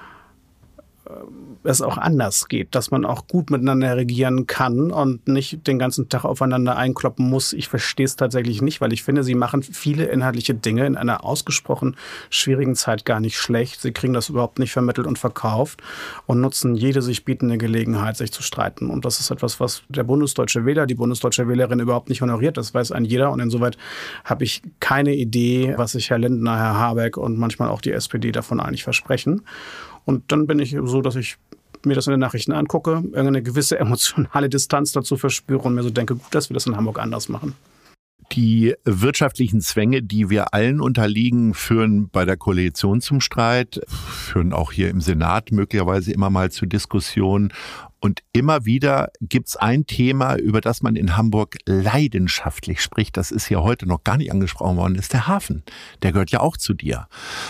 es auch anders geht, dass man auch gut miteinander regieren kann und nicht den ganzen Tag aufeinander einkloppen muss. Ich verstehe es tatsächlich nicht, weil ich finde, sie machen viele inhaltliche Dinge in einer ausgesprochen schwierigen Zeit gar nicht schlecht. Sie kriegen das überhaupt nicht vermittelt und verkauft und nutzen jede sich bietende Gelegenheit, sich zu streiten. Und das ist etwas, was der bundesdeutsche Wähler, die bundesdeutsche Wählerin überhaupt nicht honoriert. Das weiß ein jeder. Und insoweit habe ich keine Idee, was sich Herr Lindner, Herr Habeck und manchmal auch die S P D davon eigentlich versprechen. Und dann bin ich so, dass ich mir das in den Nachrichten angucke, irgendeine gewisse emotionale Distanz dazu verspüre und mir so denke, gut, dass wir das in Hamburg anders machen. Die wirtschaftlichen Zwänge, die wir allen unterliegen, führen bei der Koalition zum Streit, führen auch hier im Senat möglicherweise immer mal zu Diskussionen. Und immer wieder gibt's ein Thema, über das man in Hamburg leidenschaftlich spricht. Das ist hier heute noch gar nicht angesprochen worden, ist der Hafen. Der gehört ja auch zu dir.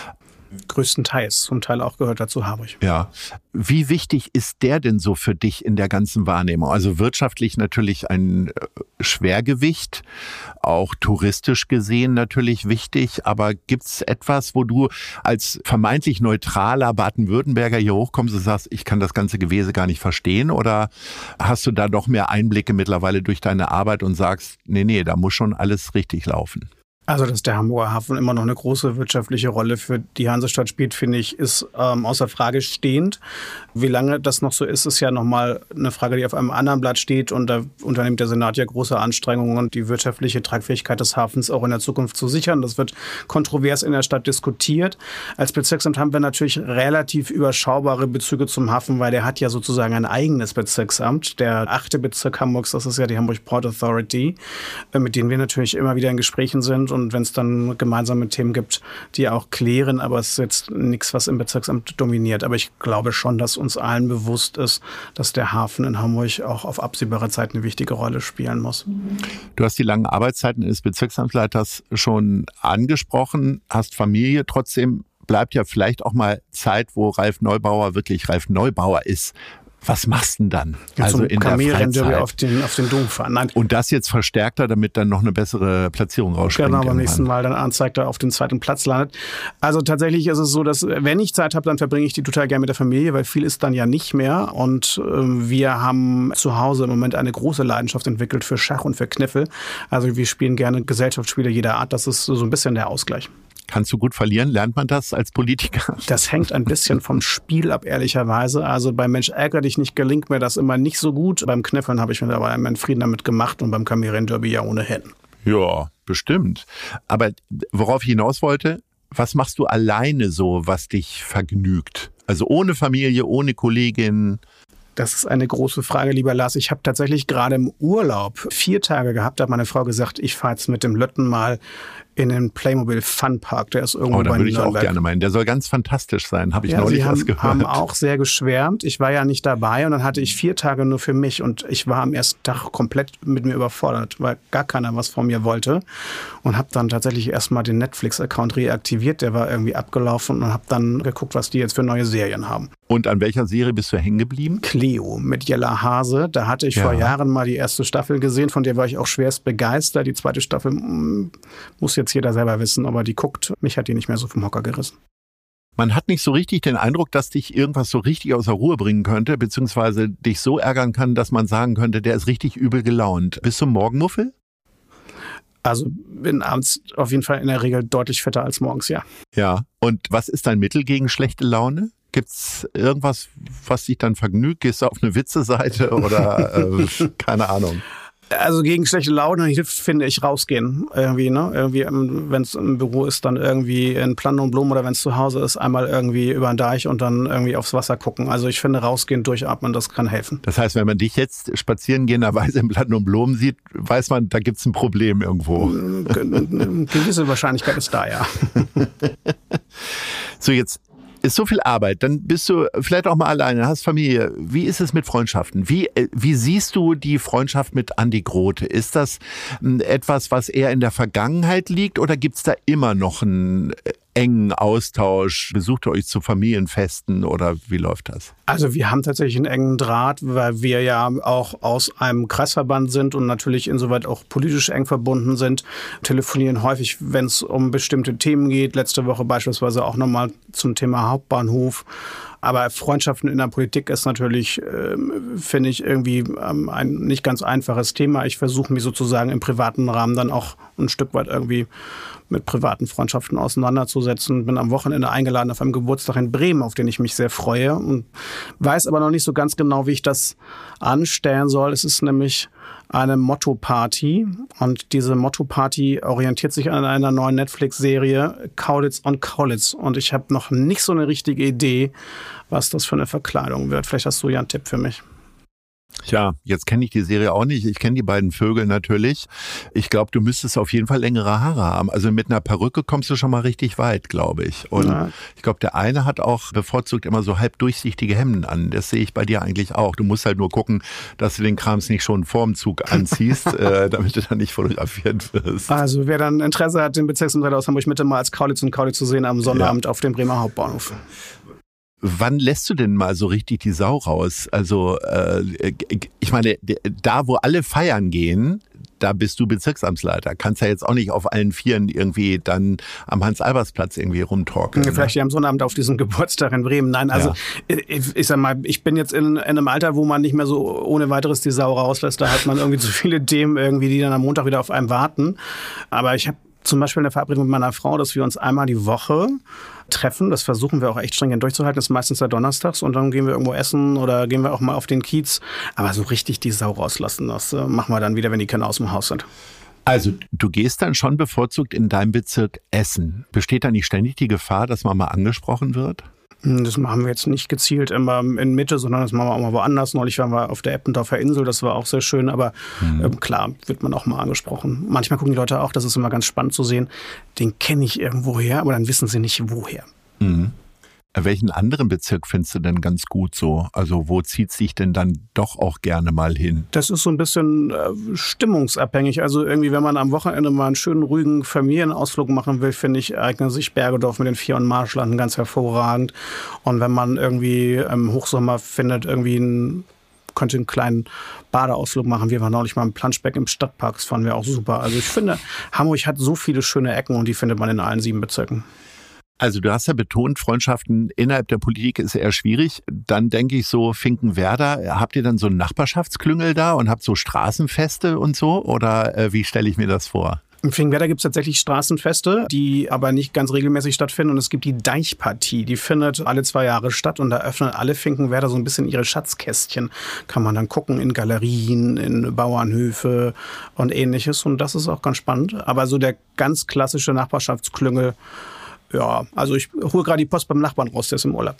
Größtenteils, zum Teil auch gehört dazu Hamburg. Ja. Wie wichtig ist der denn so für dich in der ganzen Wahrnehmung? Also wirtschaftlich natürlich ein Schwergewicht, auch touristisch gesehen natürlich wichtig, aber gibt's etwas, wo du als vermeintlich neutraler Baden-Württemberger hier hochkommst und sagst, ich kann das ganze Gewese gar nicht verstehen, oder hast du da doch mehr Einblicke mittlerweile durch deine Arbeit und sagst, nee, nee, da muss schon alles richtig laufen? Also, dass der Hamburger Hafen immer noch eine große wirtschaftliche Rolle für die Hansestadt spielt, finde ich, ist ähm, außer Frage stehend. Wie lange das noch so ist, ist ja nochmal eine Frage, die auf einem anderen Blatt steht. Und da unternimmt der Senat ja große Anstrengungen, die wirtschaftliche Tragfähigkeit des Hafens auch in der Zukunft zu sichern. Das wird kontrovers in der Stadt diskutiert. Als Bezirksamt haben wir natürlich relativ überschaubare Bezüge zum Hafen, weil der hat ja sozusagen ein eigenes Bezirksamt. Der achte Bezirk Hamburgs, das ist ja die Hamburg Port Authority, mit denen wir natürlich immer wieder in Gesprächen sind. Und wenn es dann gemeinsame Themen gibt, die auch klären, aber es ist jetzt nichts, was im Bezirksamt dominiert. Aber ich glaube schon, dass uns allen bewusst ist, dass der Hafen in Hamburg auch auf absehbare Zeit eine wichtige Rolle spielen muss. Du hast die langen Arbeitszeiten des Bezirksamtsleiters schon angesprochen, hast Familie, trotzdem bleibt ja vielleicht auch mal Zeit, wo Ralf Neubauer wirklich Ralf Neubauer ist. Was machst du denn dann? Ja, also in der Freizeit. auf den, auf den Dom fahren. Nein. Und das jetzt verstärkter, damit dann noch eine bessere Platzierung rausspringt. Genau, beim nächsten Mal dann anzeigt, er auf den zweiten Platz landet. Also tatsächlich ist es so, dass wenn ich Zeit habe, dann verbringe ich die total gerne mit der Familie, weil viel ist dann ja nicht mehr. Und äh, wir haben zu Hause im Moment eine große Leidenschaft entwickelt für Schach und für Kniffel. Also wir spielen gerne Gesellschaftsspiele jeder Art. Das ist so ein bisschen der Ausgleich. Kannst du gut verlieren? Lernt man das als Politiker? Das hängt ein bisschen vom Spiel ab, ehrlicherweise. Also beim Mensch ärgere dich nicht gelingt mir das immer nicht so gut. Beim Kniffeln habe ich mir dabei meinen Frieden damit gemacht und beim Kamerienderby ja ohnehin. Ja, bestimmt. Aber worauf ich hinaus wollte, was machst du alleine so, was dich vergnügt? Also ohne Familie, ohne Kollegin? Das ist eine große Frage, lieber Lars. Ich habe tatsächlich gerade im Urlaub vier Tage gehabt. Da hat meine Frau gesagt, ich fahre jetzt mit dem Lötten mal in den Playmobil Fun Park. Der ist irgendwo oh, da bei würde ich Nürnberg. auch gerne meinen. Der soll ganz fantastisch sein, habe ich ja, neulich Sie was haben, gehört. haben auch sehr geschwärmt. Ich war ja nicht dabei und dann hatte ich vier Tage nur für mich und ich war am ersten Tag komplett mit mir überfordert, weil gar keiner was von mir wollte und habe dann tatsächlich erstmal den Netflix-Account reaktiviert. Der war irgendwie abgelaufen und habe dann geguckt, was die jetzt für neue Serien haben. Und an welcher Serie bist du hängen geblieben? Cleo mit Jella Hase. Da hatte ich ja. vor Jahren mal die erste Staffel gesehen, von der war ich auch schwerst begeistert. Die zweite Staffel mh, muss jetzt jeder selber wissen, aber die guckt. Mich hat die nicht mehr so vom Hocker gerissen. Man hat nicht so richtig den Eindruck, dass dich irgendwas so richtig aus der Ruhe bringen könnte, beziehungsweise dich so ärgern kann, dass man sagen könnte, der ist richtig übel gelaunt. Bist du Morgenmuffel? Also bin abends auf jeden Fall in der Regel deutlich fitter als morgens, ja. Ja, und was ist dein Mittel gegen schlechte Laune? Gibt's irgendwas, was dich dann vergnügt? Gehst du auf eine Witze-Seite oder äh, keine Ahnung? Also gegen schlechte Laune hilft, finde ich, rausgehen. Irgendwie, ne? Irgendwie, wenn es im Büro ist, dann irgendwie in Plan und Blumen oder wenn es zu Hause ist, einmal irgendwie über den Deich und dann irgendwie aufs Wasser gucken. Also ich finde, rausgehen, durchatmen, das kann helfen. Das heißt, wenn man dich jetzt spazierengehenderweise im Plan und Blumen sieht, weiß man, da gibt's ein Problem irgendwo. Eine gewisse Wahrscheinlichkeit ist da, ja. So, jetzt ist so viel Arbeit, dann bist du vielleicht auch mal alleine, hast Familie. Wie ist es mit Freundschaften? Wie, wie siehst du die Freundschaft mit Andi Grote? Ist das etwas, was eher in der Vergangenheit liegt oder gibt's da immer noch einen engen Austausch? Besucht ihr euch zu Familienfesten oder wie läuft das? Also wir haben tatsächlich einen engen Draht, weil wir ja auch aus einem Kreisverband sind und natürlich insoweit auch politisch eng verbunden sind, telefonieren häufig, wenn es um bestimmte Themen geht. Letzte Woche beispielsweise auch nochmal zum Thema Hauptbahnhof. Aber Freundschaften in der Politik ist natürlich, äh, finde ich, irgendwie ähm, ein nicht ganz einfaches Thema. Ich versuche mich sozusagen im privaten Rahmen dann auch ein Stück weit irgendwie mit privaten Freundschaften auseinanderzusetzen. Bin am Wochenende eingeladen auf einem Geburtstag in Bremen, auf den ich mich sehr freue und weiß aber noch nicht so ganz genau, wie ich das anstellen soll. Es ist nämlich eine Motto-Party und diese Motto-Party orientiert sich an einer neuen Netflix-Serie Kaulitz on Kaulitz und ich habe noch nicht so eine richtige Idee, was das für eine Verkleidung wird. Vielleicht hast du ja einen Tipp für mich. Tja, jetzt kenne ich die Serie auch nicht. Ich kenne die beiden Vögel natürlich. Ich glaube, du müsstest auf jeden Fall längere Haare haben. Also mit einer Perücke kommst du schon mal richtig weit, glaube ich. Und ja. ich glaube, der eine hat auch bevorzugt immer so halb durchsichtige Hemden an. Das sehe ich bei dir eigentlich auch. Du musst halt nur gucken, dass du den Krams nicht schon vorm Zug anziehst, äh, damit du dann nicht fotografiert wirst. Also wer dann Interesse hat, den Bezirksumleiter aus Hamburg-Mitte mal als Kaulitz und Kaulitz zu sehen am Sonnabend ja. auf dem Bremer Hauptbahnhof. Wann lässt du denn mal so richtig die Sau raus? Also äh, ich meine, da wo alle feiern gehen, da bist du Bezirksamtsleiter. Kannst ja jetzt auch nicht auf allen Vieren irgendwie dann am Hans-Albers-Platz irgendwie rumtalken. Ja, vielleicht ne? am Sonnabend auf diesem Geburtstag in Bremen. Nein, also ja. ich, ich sag mal, ich bin jetzt in, in einem Alter, wo man nicht mehr so ohne weiteres die Sau rauslässt. Da hat man irgendwie zu viele Themen irgendwie, die dann am Montag wieder auf einem warten. Aber ich habe zum Beispiel eine Verabredung mit meiner Frau, dass wir uns einmal die Woche treffen. Das versuchen wir auch echt stringent durchzuhalten. Das ist meistens ja donnerstags und dann gehen wir irgendwo essen oder gehen wir auch mal auf den Kiez. Aber so richtig die Sau rauslassen, das äh, machen wir dann wieder, wenn die Kinder aus dem Haus sind. Also du gehst dann schon bevorzugt in deinem Bezirk essen. Besteht da nicht ständig die Gefahr, dass man mal angesprochen wird? Das machen wir jetzt nicht gezielt immer in Mitte, sondern das machen wir auch mal woanders. Neulich waren wir auf der Eppendorfer Insel, das war auch sehr schön, aber mhm. äh, klar, wird man auch mal angesprochen. Manchmal gucken die Leute auch, das ist immer ganz spannend zu sehen, den kenne ich irgendwoher, aber dann wissen sie nicht, woher. Mhm. Welchen anderen Bezirk findest du denn ganz gut so? Also wo zieht sich denn dann doch auch gerne mal hin? Das ist so ein bisschen äh, stimmungsabhängig. Also irgendwie, wenn man am Wochenende mal einen schönen, ruhigen Familienausflug machen will, finde ich, eignet sich Bergedorf mit den Vier- und Marschlanden ganz hervorragend. Und wenn man irgendwie im Hochsommer findet, irgendwie einen, könnte einen kleinen Badeausflug machen. Wir waren neulich mal im Planschbeck im Stadtpark, das fanden wir auch super. Also ich finde, Hamburg hat so viele schöne Ecken und die findet man in allen sieben Bezirken. Also du hast ja betont, Freundschaften innerhalb der Politik ist eher schwierig. Dann denke ich so, Finkenwerder, habt ihr dann so einen Nachbarschaftsklüngel da und habt so Straßenfeste und so? Oder äh, wie stelle ich mir das vor? In Finkenwerder gibt es tatsächlich Straßenfeste, die aber nicht ganz regelmäßig stattfinden. Und es gibt die Deichpartie, die findet alle zwei Jahre statt. Und da öffnen alle Finkenwerder so ein bisschen ihre Schatzkästchen. Kann man dann gucken in Galerien, in Bauernhöfe und ähnliches. Und das ist auch ganz spannend. Aber so der ganz klassische Nachbarschaftsklüngel, ja, also ich hole gerade die Post beim Nachbarn raus, der ist im Urlaub.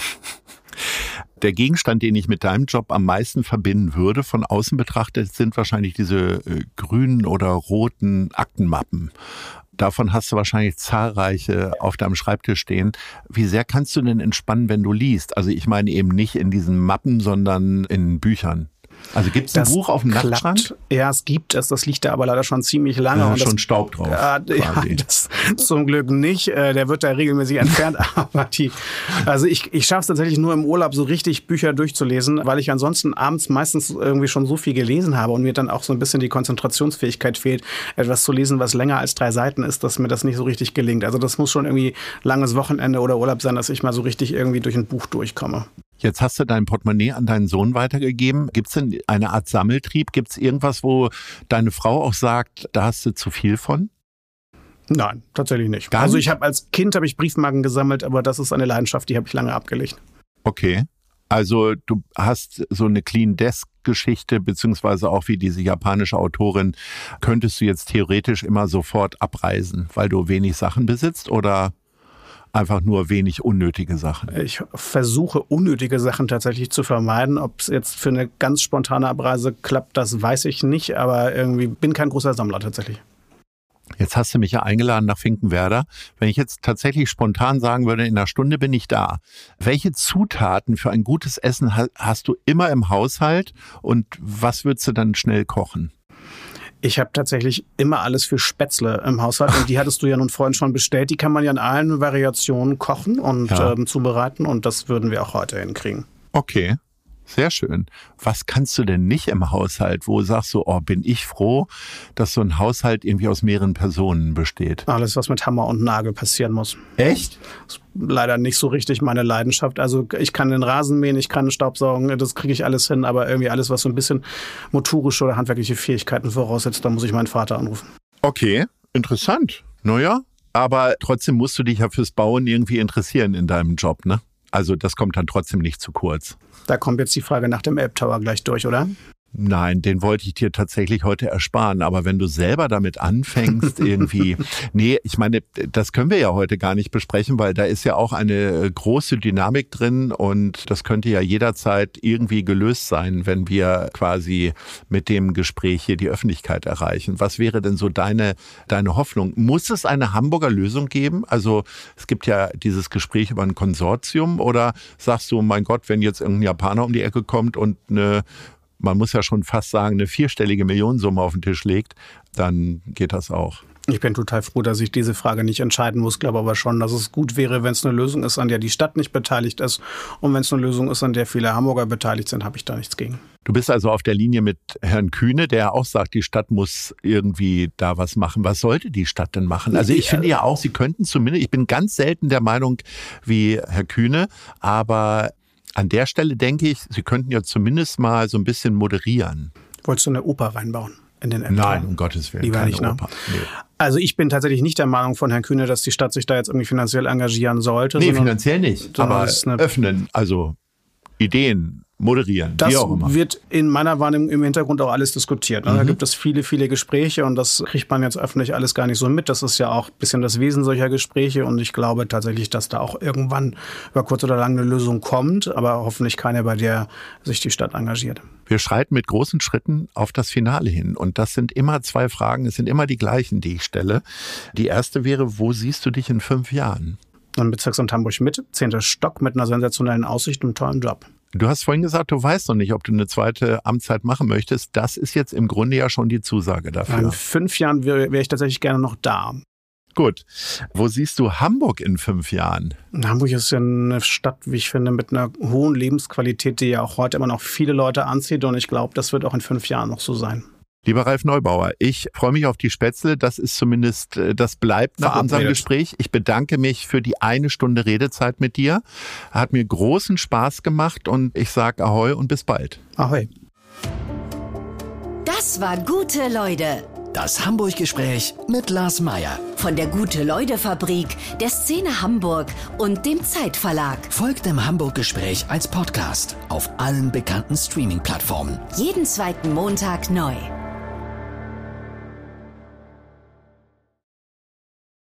Der Gegenstand, den ich mit deinem Job am meisten verbinden würde, von außen betrachtet, sind wahrscheinlich diese äh, grünen oder roten Aktenmappen. Davon hast du wahrscheinlich zahlreiche auf deinem Schreibtisch stehen. Wie sehr kannst du denn entspannen, wenn du liest? Also ich meine eben nicht in diesen Mappen, sondern in Büchern. Also gibt es ein Buch auf dem Nachtschrank? Ja, es gibt es. Das liegt da aber leider schon ziemlich lange. Ja, und schon das, Staub drauf. Äh, ja, das zum Glück nicht. Der wird da regelmäßig entfernt. Aber die, also ich, ich schaffe es tatsächlich nur im Urlaub so richtig Bücher durchzulesen, weil ich ansonsten abends meistens irgendwie schon so viel gelesen habe und mir dann auch so ein bisschen die Konzentrationsfähigkeit fehlt, etwas zu lesen, was länger als drei Seiten ist, dass mir das nicht so richtig gelingt. Also das muss schon irgendwie langes Wochenende oder Urlaub sein, dass ich mal so richtig irgendwie durch ein Buch durchkomme. Jetzt hast du dein Portemonnaie an deinen Sohn weitergegeben. Gibt es denn eine Art Sammeltrieb? Gibt es irgendwas, wo deine Frau auch sagt, da hast du zu viel von? Nein, tatsächlich nicht. Gar also nicht? ich habe als Kind habe ich Briefmarken gesammelt, aber das ist eine Leidenschaft, die habe ich lange abgelegt. Okay. Also du hast so eine Clean Desk Geschichte, beziehungsweise auch wie diese japanische Autorin, könntest du jetzt theoretisch immer sofort abreisen, weil du wenig Sachen besitzt oder einfach nur wenig unnötige Sachen? Ich versuche, unnötige Sachen tatsächlich zu vermeiden. Ob es jetzt für eine ganz spontane Abreise klappt, das weiß ich nicht. Aber irgendwie bin kein großer Sammler tatsächlich. Jetzt hast du mich ja eingeladen nach Finkenwerder. Wenn ich jetzt tatsächlich spontan sagen würde, in einer Stunde bin ich da. Welche Zutaten für ein gutes Essen hast du immer im Haushalt und was würdest du dann schnell kochen? Ich habe tatsächlich immer alles für Spätzle im Haushalt und die hattest du ja nun vorhin schon bestellt. Die kann man ja in allen Variationen kochen und ja. ähm, zubereiten und das würden wir auch heute hinkriegen. Okay, sehr schön. Was kannst du denn nicht im Haushalt, wo sagst du, oh, bin ich froh, dass so ein Haushalt irgendwie aus mehreren Personen besteht? Alles, was mit Hammer und Nagel passieren muss. Echt? Das ist leider nicht so richtig meine Leidenschaft. Also ich kann den Rasen mähen, ich kann Staubsaugen, das kriege ich alles hin, aber irgendwie alles, was so ein bisschen motorische oder handwerkliche Fähigkeiten voraussetzt, da muss ich meinen Vater anrufen. Okay, interessant. Naja, aber trotzdem musst du dich ja fürs Bauen irgendwie interessieren in deinem Job, ne? Also das kommt dann trotzdem nicht zu kurz. Da kommt jetzt die Frage nach dem Elbtower gleich durch, oder? Nein, den wollte ich dir tatsächlich heute ersparen. Aber wenn du selber damit anfängst, irgendwie, nee, ich meine, das können wir ja heute gar nicht besprechen, weil da ist ja auch eine große Dynamik drin und das könnte ja jederzeit irgendwie gelöst sein, wenn wir quasi mit dem Gespräch hier die Öffentlichkeit erreichen. Was wäre denn so deine, deine Hoffnung? Muss es eine Hamburger Lösung geben? Also es gibt ja dieses Gespräch über ein Konsortium oder sagst du, mein Gott, wenn jetzt irgendein Japaner um die Ecke kommt und eine man muss ja schon fast sagen, eine vierstellige Millionensumme auf den Tisch legt, dann geht das auch. Ich bin total froh, dass ich diese Frage nicht entscheiden muss, glaube aber schon, dass es gut wäre, wenn es eine Lösung ist, an der die Stadt nicht beteiligt ist. Und wenn es eine Lösung ist, an der viele Hamburger beteiligt sind, habe ich da nichts gegen. Du bist also auf der Linie mit Herrn Kühne, der auch sagt, die Stadt muss irgendwie da was machen. Was sollte die Stadt denn machen? Also ich finde ja auch, sie könnten zumindest, ich bin ganz selten der Meinung wie Herr Kühne, aber an der Stelle denke ich, Sie könnten ja zumindest mal so ein bisschen moderieren. Wolltest du eine Oper reinbauen in den Elbtower? Nein, um Gottes Willen, Lieber keine nicht, ne? Oper. Nee. Also ich bin tatsächlich nicht der Meinung von Herrn Kühne, dass die Stadt sich da jetzt irgendwie finanziell engagieren sollte. Nee, finanziell nicht, aber eine öffnen, also Ideen moderieren, das wie auch immer. Wird in meiner Wahrnehmung im Hintergrund auch alles diskutiert. Mhm. Da gibt es viele, viele Gespräche und das kriegt man jetzt öffentlich alles gar nicht so mit. Das ist ja auch ein bisschen das Wesen solcher Gespräche und ich glaube tatsächlich, dass da auch irgendwann über kurz oder lang eine Lösung kommt, aber hoffentlich keine, bei der sich die Stadt engagiert. Wir schreiten mit großen Schritten auf das Finale hin und das sind immer zwei Fragen, es sind immer die gleichen, die ich stelle. Die erste wäre, wo siehst du dich in fünf Jahren? Im Bezirksamt Hamburg Mitte, zehnter Stock mit einer sensationellen Aussicht und einem tollen Job. Du hast vorhin gesagt, du weißt noch nicht, ob du eine zweite Amtszeit machen möchtest. Das ist jetzt im Grunde ja schon die Zusage dafür. In fünf Jahren wäre wär ich tatsächlich gerne noch da. Gut. Wo siehst du Hamburg in fünf Jahren? Hamburg ist ja eine Stadt, wie ich finde, mit einer hohen Lebensqualität, die ja auch heute immer noch viele Leute anzieht. Und ich glaube, das wird auch in fünf Jahren noch so sein. Lieber Ralf Neubauer, ich freue mich auf die Spätzle. Das ist zumindest, das bleibt nach unserem Gespräch. Ich bedanke mich für die eine Stunde Redezeit mit dir. Hat mir großen Spaß gemacht und ich sage Ahoi und bis bald. Ahoi. Das war Gute Leute. Das Hamburg-Gespräch mit Lars Meier. Von der Gute-Leute-Fabrik, der Szene Hamburg und dem Zeitverlag. Folgt dem Hamburg-Gespräch als Podcast auf allen bekannten Streaming-Plattformen. Jeden zweiten Montag neu.